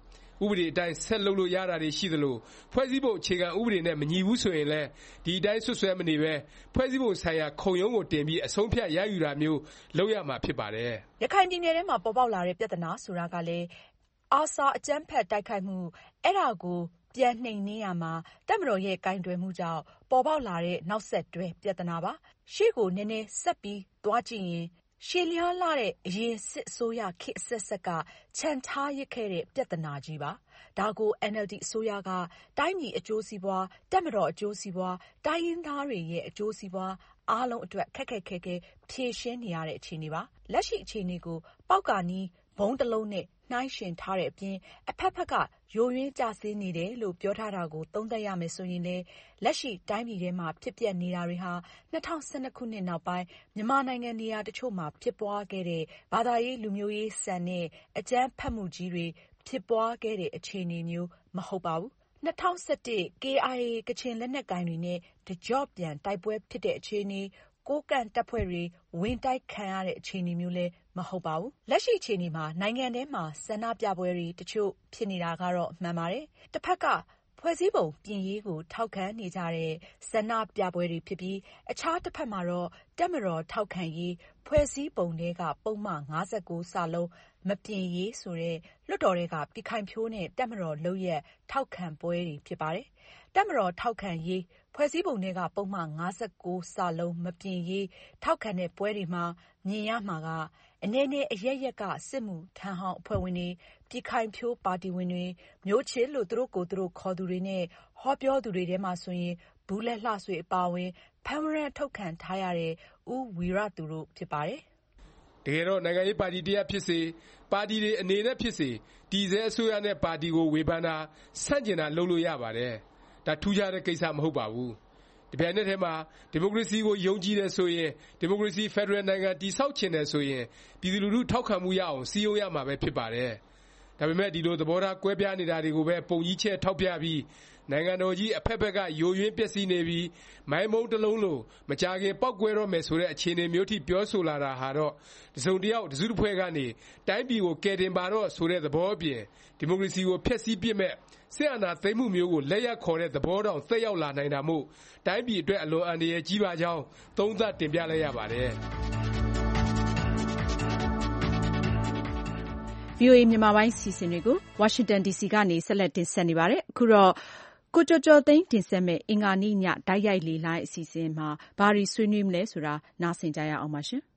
ဥပဒေအတိုင်းဆက်လုပ်လို့ရတာတွေရှိသလိုဖွဲ့စည်းပုံအခြေခံဥပဒေနဲ့မညီဘူးဆိုရင်လည်းဒီအတိုင်းဆွဆွဲမနေပဲဖွဲ့စည်းပုံဆိုင်ရာခုံရုံးကိုတင်ပြီးအဆုံးဖြတ်ရယူတာမျိုးလုပ်ရမှာဖြစ်ပါတယ်ရခိုင်ပြည်နယ်ထဲမှာပေါ်ပေါက်လာတဲ့ပြဿနာဆိုတာကလည်းအာဆာအကြမ်းဖက်တိုက်ခိုက်မှုအဲ့ဒါကိုပြန်နှိမ်နင်းရမှာတပ်မတော်ရဲ့ကင်တွယ်မှုကြောင့်ပေါ်ပေါက်လာတဲ့နောက်ဆက်တွဲပြဿနာပါရှေ့ကိုနည်းနည်းဆက်ပြီးသွားကြည့်ရင်ရှေလျားလာတဲ့အရင်စစ်အစိုးရခေတ်အဆက်ဆက်ကခြံထားရခဲ့တဲ့ပြဿနာကြီးပါဒါကို အန် အယ်လ် ဒီ အစိုးရကတိုင်းပြည်အကျိုးစီးပွားတပ်မတော်အကျိုးစီးပွားတိုင်းရင်းသားတွေရဲ့အကျိုးစီးပွားအားလုံးအတွက်ခက်ခက်ခဲခဲဖြေရှင်းနေရတဲ့အခြေအနေပါလက်ရှိအခြေအနေကိုပေါက်ကာနီးဘုံတစ်လုံးနဲ့နှိုင်းယှဉ်ထားတဲ့အပြင်အဖက်ဖက်ကယိုယွင်းကျဆင်းနေတယ်လို့ပြောထားတာကိုသုံးသပ်ရမယ်ဆိုရင်လည်းလက်ရှိတိုင်းပြည်ထဲမှာဖြစ်ပျက်နေတာတွေဟာ၂၀၁၂ခုနှစ်နောက်ပိုင်းမြန်မာနိုင်ငံနေရာတချို့မှာဖြစ်ပွားခဲ့တဲ့ဘာသာရေးလူမျိုးရေးဆန်တဲ့အကြမ်းဖက်မှုကြီးတွေဖြစ်ပွားခဲ့တဲ့အခြေအနေမျိုးမဟုတ်ပါဘူး၂၀၁၁ ကေအိုင်အေ ကချင်လက်နက်ကိုင်တွေနဲ့တကြော့ပြန်တိုက်ပွဲဖြစ်တဲ့အခြေအနေကိုးကန့်တပ်ဖွဲ့တွေဝင်တိုက်ခံရတဲ့အခြေအနေမျိုးလည်းမဟုတ်ပါဘူးလက်ရှိအခြေအနေမှာနိုင်ငံထဲမှာဆန္ဒပြပွဲတွေတချို့ဖြစ်နေတာကတော့မှန်ပါတယ်တစ်ဖက်ကဖွဲ့စည်းပုံပြင်ရေးကိုထောက်ခံနေကြတဲ့ဆန္ဒပြပွဲတွေဖြစ်ပြီးအခြားတစ်ဖက်မှာတော့တပ်မတော်ထောက်ခံရေးဖွဲ့စည်းပုံတွေကပုံမှန်၅၉စလုံးမပြင်ရေးဆိုတဲ့လွှတ်တော်တွေကပြည်ခိုင်ဖြိုးနဲ့တပ်မတော်လုပ်ရက်ထောက်ခံပွဲတွေဖြစ်ပါတယ်တပ်မတော်ထောက်ခံရေးဖွဲ့စည်းပုံတွေကပုံမှန်၅၉စလုံးမပြင်ရေးထောက်ခံတဲ့ပွဲတွေမှာမြင်ရမှာကအနေနဲ့အရက်ရက်ကစစ်မှုထမ်းဟောင်းအဖွဲ့ဝင်တွေပြည်ခိုင်ဖြိုးပါတီဝင်တွေမျိုးချစ်လို့သူတို့ကိုယ်သူတို့ခေါ်သူတွေနဲ့ဟောပြောသူတွေထဲမှာဆိုရင်ဘူးလက်လှဆွေအပါဝင်ဖမ်းဝရမ်းထုတ်ခံထားရတဲ့ဦးဝီရသူတို့ဖြစ်ပါတယ်တကယ်တော့နိုင်ငံရေးပါတီတရားဖြစ်စေပါတီတွေအနေနဲ့ဖြစ်စေတည်ဆဲအစိုးရနဲ့ပါတီကိုဝေဖန်တာဆန့်ကျင်တာလုပ်လို့ရပါတယ်ဒါထူးခြားတဲ့ကိစ္စမဟုတ်ပါဘူးဒီပြိုင်နက်ထဲမှာဒီမိုကရေစီကိုယုံကြည်တယ်ဆိုရင်ဒီမိုကရေစီဖက်ဒရယ်နိုင်ငံတည်ဆောက်ချင်တယ်ဆိုရင်ပြည်သူလူထုထောက်ခံမှုရအောင်စည်းရုံးရမှာပဲဖြစ်ပါတယ်ဒါပေမဲ့ဒီလိုသဘောထားကွဲပြားနေတာတွေကိုပဲပုံကြီးချဲ့ထောက်ပြပြီးနိုင်ငံတော်ကြီးအဖက်ဖက်ကယိုယွင်းပျက်စီးနေပြီးမိုင်းမုံတစ်လုံးလိုမကြခင်ပောက်ကွဲတော့မယ်ဆိုတဲ့အခြေအနေမျိုးထိပြောဆိုလာတာဟာတော့တစုံတယောက်တစုတစ်ဖွဲ့ကနေတိုင်းပြည်ကိုကယ်တင်ပါတော့ဆိုတဲ့သဘောအပြင်ဒီမိုကရေစီကိုဖျက်ဆီးပစ်မဲ့စစ်အာဏာသိမ်းမှုမျိုးကိုလက်ရက်ခေါ်တဲ့သဘောတောင်သက်ရောက်လာနိုင်တာမို့တိုင်းပြည်အတွက်အလွန်အန္တရာယ်ကြီးပါကြောင်းသုံးသပ်တင်ပြလိုက်ရပါတယ်။ ဗွီအိုအေမြန်မာပိုင်းစီစဉ်တွေကိုဝါရှင်တန်ဒီစီကနေဆက်လက်တင်ဆက်နေပါတယ်။အခုတော့ကိုကျော်ကျော်သိန်းတင်ဆက်မဲ့အင်္ဂါနေ့ညတိုက်ရိုက်လေလိုင်းအစီအစဉ်မှာဘာတွေဆွေးနွေးမလဲဆိုတာနားဆင်ကြရအောင်ပါရှင်။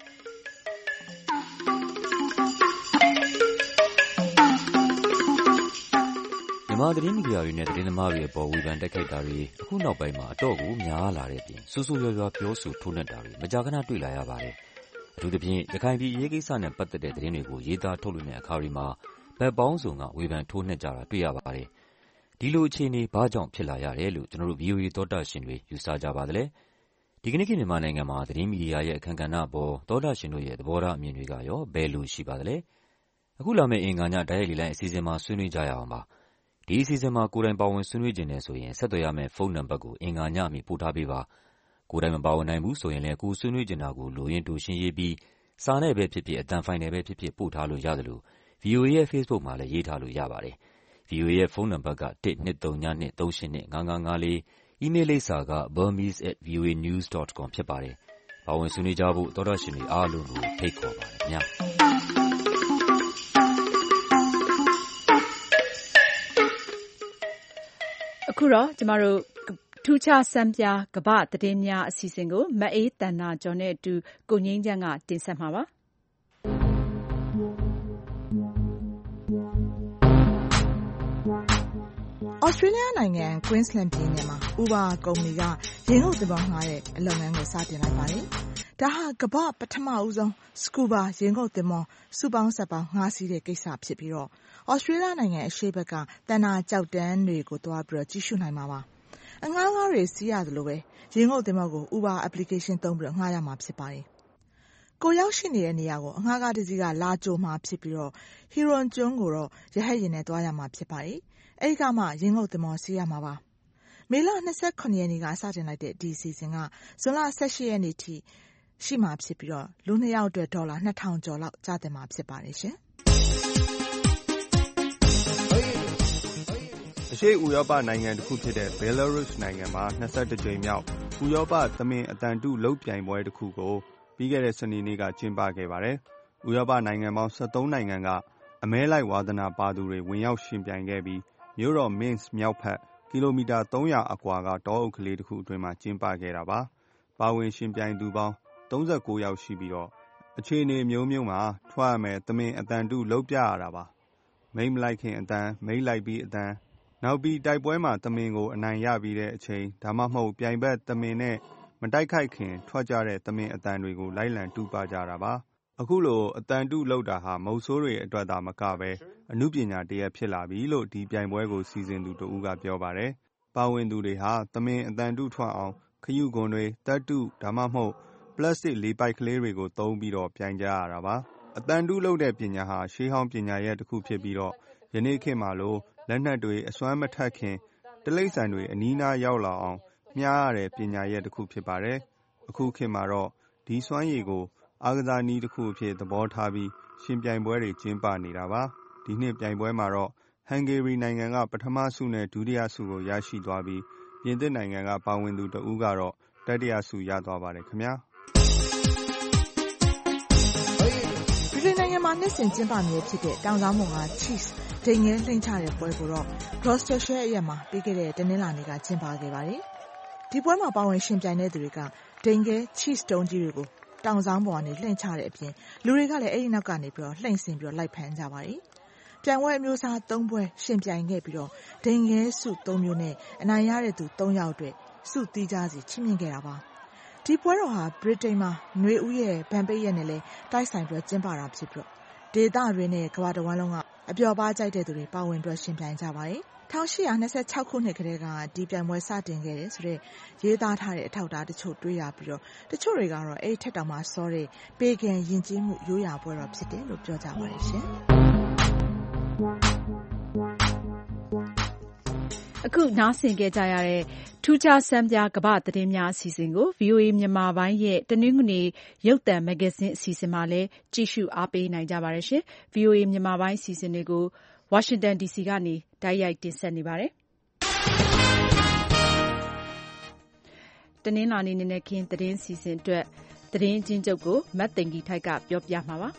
မြန်မာသတင်းမီဒီယာတွေနဲ့သတင်းသမားတွေအပေါ်ဝေဖန်တိုက်ခိုက်တာတွေအခုနောက်ပိုင်းမှာအတော့ကိုများလာတဲ့အပြင်ဆိုးဆိုးရွားရွားပြောဆိုထိုးနှက်တာတွေမကြာခဏတွေ့လာရပါတယ်။အထူးသဖြင့်ရခိုင်ပြည်အရေးကိစ္စနဲ့ပတ်သက်တဲ့သတင်းတွေကိုရေးသားထုတ်လွှင့်တဲ့အခါတွေမှာဘက်ပေါင်းစုံကဝေဖန်ထိုးနှက်ကြတာတွေ့ရပါတယ်။ဒီလိုအခြေအနေဘာကြောင့်ဖြစ်လာရတယ်လို့ကျွန်တော်တို့ ဗွီအိုအေ သောတာရှင်တွေယူဆကြပါသလဲ။ဒီကနေ့ခေတ်မြန်မာနိုင်ငံမှာသတင်းမီဒီယာရဲ့အခမ်းကဏ္ဍအပေါ်သောတာရှင်တို့ရဲ့သဘောထားအမြင်တွေကရောဘယ်လိုရှိပါသလဲ။အခုလာမယ့်အင်္ဂါညတိုက်ရိုက်လေလိုင်းအစီအစဉ်မှာဆွေးနွေးကြရအောင်ပါ။ဒီအစီအစဉ်မှာကိုယ်တိုင်ပါဝင်ဆွေးနွေးခြင်းနဲ့ဆိုရင်ဆက်သွယ်ရမယ့်ဖုန်းနံပါတ်ကိုအင်္ဂါညအမီပို့ထားပေးပါ။ကိုယ်တိုင်မပါဝင်နိုင်ဘူးဆိုရင်လည်းကိုယ်ဆွေးနွေးခြင်းတာကိုလိုရင်းတူရှင်းရေးပြီးစာနဲ့ပဲဖြစ်ဖြစ်အသံဖိုင်နဲ့ပဲဖြစ်ဖြစ်ပို့ထားလို့ရသလို ဗွီအိုအေ ရဲ့ Facebook မှာလည်းရေးထားလို့ရပါတယ်။ ဗွီအိုအေ ရဲ့ဖုန်းနံပါတ်ကတစ် နှစ် သုံး ည နှစ် သုံး ရှစ် နှစ် ငါး ငါး ငါး လေး အီးမေးလ်လိပ်စာက burmese at v o a news dot com ဖြစ်ပါတယ်။ပါဝင်ဆွေးနွေးကြဖို့သောတာရှင်တွေအားလုံးကိုဖိတ်ခေါ်ပါတယ်ခင်ဗျာ။အခုတော့ကျမတို့ထူးခြားစမ်းပြကမ္ဘာသတင်းများအစီအစဉ်ကိုမအေးတန်နာကျော်နဲ့အတူကိုငိမ့်ချမ်းကတင်ဆက်မှာပါ။ဩစတြေးလျနိုင်ငံ Queensland ပြည်နယ်မှာ Uber ကုမ္ပဏီကရေငုပ်သင်္ဘောငှားတဲ့အလုပ်ငန်းကိုစတင်လိုက်ပါတယ်။ဒါဟာကမ္ဘာပထမဦးဆုံး Scuba ရေငုပ်သင်္ဘောစုပေါင်းဆက်ပေါင်းငှားစီးတဲ့ကိစ္စဖြစ်ပြီးတော့ဩစတြေးလျနိုင်ငံအရှေ့ဘက်ကသန္တာကျောက်တန်းတွေကိုသွားပြီးတော့ကြည့်ရှုနိုင်မှာပါ။အငှားကားတွေစီးရသလိုပဲရေငုပ်သင်္ဘောကို Uber application သုံးပြီးတော့ငှားရမှာဖြစ်ပါတယ်။ကိုရောက်ရှိနေတဲ့နေရာကိုအငှားကားတစ်စီးကလာကြိုမှာဖြစ်ပြီးတော့ Huron ကျွန်းကိုတော့ရဟတ်ယာဉ်နဲ့သွားရမှာဖြစ်ပါတယ်။အဲဒီကမှရေငုပ်သင်္ဘောစီးရမှာပါ။မေလ၂၇ရက်နေ့ကစတင်လိုက်တဲ့ဒီအစီအစဉ်ကဇွန်လ၁၈ရက်နေ့ထိရှိမှာဖြစ်ပြီးတော့လူနှစ်ယောက်အတွက်ဒေါ်လာနှစ်ထောင်ကျော်လောက်ကျသင့်မှာဖြစ်ပါတယ်ရှင်။အရှေ့ဥရောပနိုင်ငံတစ်ခုဖြစ်တဲ့ Belarus နိုင်ငံမှာ၂၁ကြိမ်မြောက်ဥရောပသမင်အတန်တုလုပ်ပြိုင်ပွဲတစ်ခုကိုပြီးခဲ့တဲ့စနေနေ့ကကျင်းပခဲ့ပါတယ်။ဥရောပနိုင်ငံပေါင်း၁၃နိုင်ငံကအမဲလိုက်ဝါသနာပါသူတွေဝင်ရောက်ရှင်ပြိုင်ခဲ့ပြီးမြို့တော် Minsk မြောက်ဖက်ကီလိုမီတာ၃၀၀အကွာကတောအုပ်ကလေးတစ်ခုအတွင်းမှာကျင်းပခဲ့တာပါ။ပါဝင်ရှင်ပြိုင်သူပေါင်း၃၉ယောက်ရှိပြီးတော့အခြေအနေမျိုးမျိုးမှာထွက်ရမယ်သမင်အတန်တုလုပ်ပြရတာပါ။မိတ်မလိုက်ခင်အတန်မိတ်လိုက်ပြီးအတန်နောက်ပြီးတိုက်ပွဲမှာသမင်ကိုအနိုင်ရပြီးတဲ့အချိန်ဒါမှမဟုတ်ပြိုင်ဘက်သမင်နဲ့မတိုက်ခိုက်ခင်ထွက်ကြတဲ့သမင်အတန်တွေကိုလိုက်လံတူပါကြတာပါအခုလိုအတန်တုလောက်တာဟာမုတ်ဆိုးတွေအတွက်သာမကပဲအမှုပညာတရက်ဖြစ်လာပြီလို့ဒီပြိုင်ပွဲကိုစီစဉ်သူတဦးကပြောပါတယ်ပါဝင်သူတွေဟာသမင်အတန်တုထွက်အောင်ခရုကွန်တွေတက်တုဒါမှမဟုတ်ပလတ်စတစ်လေးပိုက်ကလေးတွေကိုသုံးပြီးတော့ပြိုင်ကြရတာပါအတန်တုလုပ်တဲ့ပညာဟာရှေးဟောင်းပညာရဲ့တစ်ခုဖြစ်ပြီးတော့ယနေ့ခေတ်မှာလို့လက်နက်တွေအစွမ်းမထက်ခင်တလိမ့်ဆန်တွေအနီးနားရောက်လာအောင်မြားရတဲ့ပညာရဲ့တစ်ခုဖြစ်ပါတယ်အခုခေတ်မှာတော့ဒီစွမ်းရည်ကိုအားကစားနည်းတစ်ခုအဖြစ်သဘောထားပြီးရှင်ပြိုင်ပွဲတွေကျင်းပနေတာပါဒီနှစ်ပြိုင်ပွဲမှာတော့ဟန်ဂေရီနိုင်ငံကပထမဆုနဲ့ဒုတိယဆုကိုရရှိသွားပြီးပြင်သစ်နိုင်ငံကပါဝင်သူတဦးကတော့တတိယဆုရသွားပါတယ်ခင်ဗျာဗြိတိန်နိုင်ငံမှာနှစ်စဉ်ကျင်းပမြဲဖြစ်တဲ့တောင်ဆောင်ပေါ်က cheese ဒိန်ငယ်လှိမ့်ချတဲ့ပွဲကိုတော့ Gloucestershire အရပ်မှာပြီးခဲ့တဲ့တနင်္လာနေ့ကကျင်းပခဲ့ပါတယ်ဒီပွဲမှာပါဝင်ရှင်ပြိုင်တဲ့သူတွေကဒိန်ငယ် cheese တုံးကြီးတွေကိုတောင်ဆောင်ပေါ်ကနေလှိမ့်ချတဲ့အပြင်လူတွေကလည်းအဲ့ဒီနောက်ကနေပြီးတော့လှိမ့်ဆင်ပြီးတော့လိုက်ဖမ်းကြပါတယ်ပြိုင်ပွဲအမျိုးအစား၃ပွဲရှင်ပြိုင်ခဲ့ပြီးတော့ဒိန်ငယ်စု၃မျိုးနဲ့အနိုင်ရတဲ့သူ၃ယောက်အတွက်စုတီးကြစီချီးမြှင့်ခဲ့တာပါဒီပွဲတော်ဟာဗြိတိန်မှာຫນွေဦးရဲ့ဗန်ပိတ်ရက်နဲ့လည်းတိုက်ဆိုင်ပြီးကျင်းပတာဖြစ်ပြီးတော့ဒေသတွင်းနဲ့ကမ္ဘာတစ်ဝန်းလုံးကအပျော်ပါးကြိုက်တဲ့သူတွေပါဝင်ပြီးရှင်ပြိုင်ကြပါတယ်၁၈၂၆ခုနှစ်ကတည်းကဒီပြိုင်ပွဲစတင်ခဲ့တယ်ဆိုတော့ရေးသားထားတဲ့အထောက်အထားတချို့တွေ့ရပြီးတော့တချို့တွေကတော့အဲ့ထက်တောင်မှစောတဲ့ပေကံယဉ်ကျေးမှုရိုးရာပွဲတော်ဖြစ်တယ်လို့ပြောကြပါတယ်ရှင်အခုနားဆင်ကြကြရတဲ့ထူးခြားဆန်းပြကမ္ဘာသတင်းများအစီအစဉ်ကို ဗွီအိုအေ မြန်မာပိုင်းရဲ့တနင်္ဂနွေရုပ်သံမဂ္ဂဇင်းအစီအစဉ်မှာလည်းကြည့်ရှုအားပေးနိုင်ကြပါတယ်ရှင်။ ဗွီအိုအေ မြန်မာပိုင်းအစီအစဉ်တွေကိုဝါရှင်တန်ဒီစီကနေတိုက်ရိုက်တင်ဆက်နေပါတယ်။တနင်္လာနေ့နေ့ခင်းသတင်းအစီအစဉ်အတွက်သတင်းအကျဉ်းချုပ်ကိုမတ်သိင်္ဂီထိုက်ကပြောပြမှာပါ။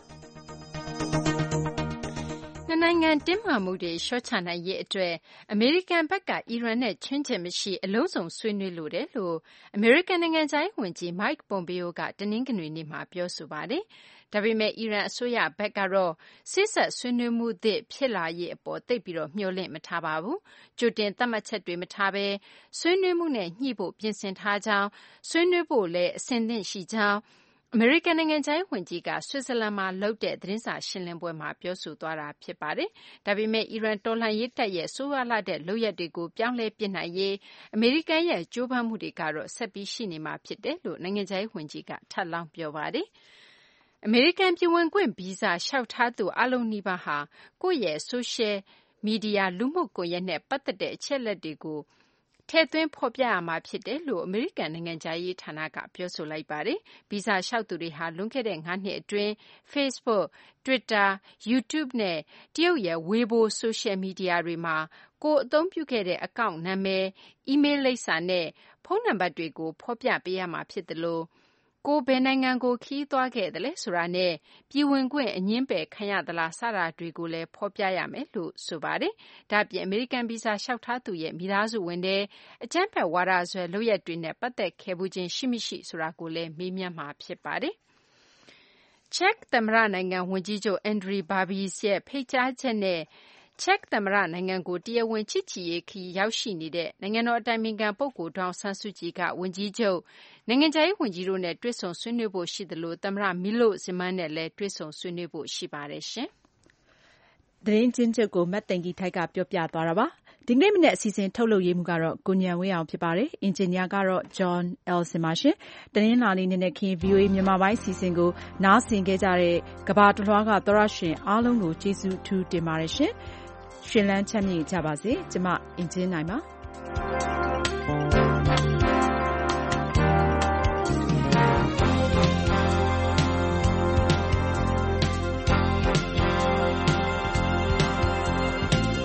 နိုင်ငံတင်းမာမှုတွေလျှော့ချနိုင်ရေးအတွက်အမေရိကန်ဘက်ကအီရန်နဲ့ချွင်းချက်မရှိအလုံးစုံဆွေးနွေးလိုတယ်လို့အမေရိကန်နိုင်ငံခြားရေးဝန်ကြီး Mike Pompeo ကတနင်္ဂနွေနေ့မှာပြောဆိုပါတယ်။ဒါပေမဲ့အီရန်အစိုးရဘက်ကတော့စေ့စပ်ဆွေးနွေးမှုသစ်ဖြစ်လာရေးအပေါ်သိပ်ပြီးတော့မျှော်လင့်မထားပါဘူး။ကြိုတင်သတ်မှတ်ချက်တွေမထားဘဲဆွေးနွေးမှုနဲ့ညှိဖို့ပြင်ဆင်ထားကြောင်းဆွေးနွေးဖို့လည်းအဆင်သင့်ရှိကြောင်းအမေရိကန်နိုင်ငံခြားရေးဝန်ကြီးကဆွစ်ဇာလန်မှာလုပ်တဲ့သတင်းစာရှင်းလင်းပွဲမှာပြောဆိုသွားတာဖြစ်ပါတယ်။ဒါပေမဲ့အီရန်တော်လှန်ရေးတပ်ရဲ့ဆိုးရွားလှတဲ့လုပ်ရပ်တွေကိုပြောင်းလဲပစ်နိုင်ရေးအမေရိကန်ရဲ့ကြိုးပမ်းမှုတွေကတော့ဆက်ပြီးရှိနေမှာဖြစ်တယ်လို့နိုင်ငံခြားရေးဝန်ကြီးကထပ်လောင်းပြောပါတယ်။အမေရိကန်ပြည်ဝင်ခွင့်ဗီဇာလျှောက်ထားသူအလုံးနီးပါးဟာကိုယ့်ရဲ့ဆိုရှယ်မီဒီယာလူမှုကွန်ရက်နဲ့ပတ်သက်တဲ့အချက်အလက်တွေကိုထည့်သွင်းဖော်ပြရမှာဖြစ်တယ်လို့အမေရိကန်နိုင်ငံခြားရေးဌာနကပြောဆိုလိုက်ပါတယ်။ဗီဇာလျှောက်သူတွေဟာလွန်ခဲ့တဲ့ငါးနှစ်အတွင်း Facebook, Twitter, YouTube နဲ့တရုတ်ရဲ့ Weibo ဆိုရှယ်မီဒီယာတွေမှာကိုယ်အသုံးပြုခဲ့တဲ့အကောင့်နာမည်၊အီးမေးလ်လိပ်စာနဲ့ဖုန်းနံပါတ်တွေကိုဖော်ပြပေးရမှာဖြစ်သလိုကိုယ်ဘယ်နိုင်ငံကိုခရီးသွားခဲ့သလဲဆိုတာနဲ့ပြည်ဝင်ခွင့်အငြင်းပယ်ခံရသလားစတာတွေကိုလည်းဖော်ပြရမယ်လို့ဆိုပါတယ်။ဒါ့အပြင်အမေရိကန်ဗီဇာလျှောက်ထားသူရဲ့မိသားစုဝင်တဲ့အကြမ်းဖက်ဝါဒစွဲလုပ်ရပ်တွေနဲ့ပတ်သက်ခဲ့မှုချင်းရှိမရှိဆိုတာကိုလည်းမေးမြန်းမှာဖြစ်ပါတယ်။ချက်သမ္မတနိုင်ငံဝန်ကြီးချုပ် Andrej Babis ရဲ့ဖိတ်ကြားချက်နဲ့ချက်သမ္မတနိုင်ငံကိုတရားဝင်ချစ်ကြည်ရေးခရီးရောက်ရှိနေတဲ့နိုင်ငံတော်အတိုင်ပင်ခံပုဂ္ဂိုလ်ဒေါ်အောင်ဆန်းစုကြည်ကဝန်ကြီးချုပ်နိုင်ငံခြားရေးဝန်ကြီးတို့နဲ့တွေ့ဆုံဆွေးနွေးဖို့ရှိသလိုသမ္မတမီလိုဇီမန်းနဲ့လည်းတွေ့ဆုံဆွေးနွေးဖို့ရှိပါတယ်ရှင်။သတင်းချင်းချုပ်ကိုမတ်သိင်္ဂီထိုက်ကပြောပြသွားတာပါ။ဒီကနေ့မနေ့အစီအစဉ်ထုတ်လုပ်ရေးမှုကတော့ကိုညံဝင်းအောင်ဖြစ်ပါတယ်။အင်ဂျင်နီယာကတော့ John Elson ပါရှင်။တနင်္လာနေ့နေ့ခင်း ဗွီအိုအေ မြန်မာပိုင်းအစီအစဉ်ကိုနားဆင်ခဲ့ကြတဲ့ကမ္ဘာတစ်လွှားကသောရရှင်အားလုံးကိုကျေးဇူးထူးတင်ပါတယ်ရှင်။ရှင်လန်းချမ်းမြေ့ကြပါစေ။ကျမအင်ဂျင်နိုင်ပါ။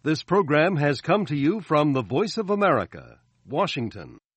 This program has come to you from the Voice of America, Washington.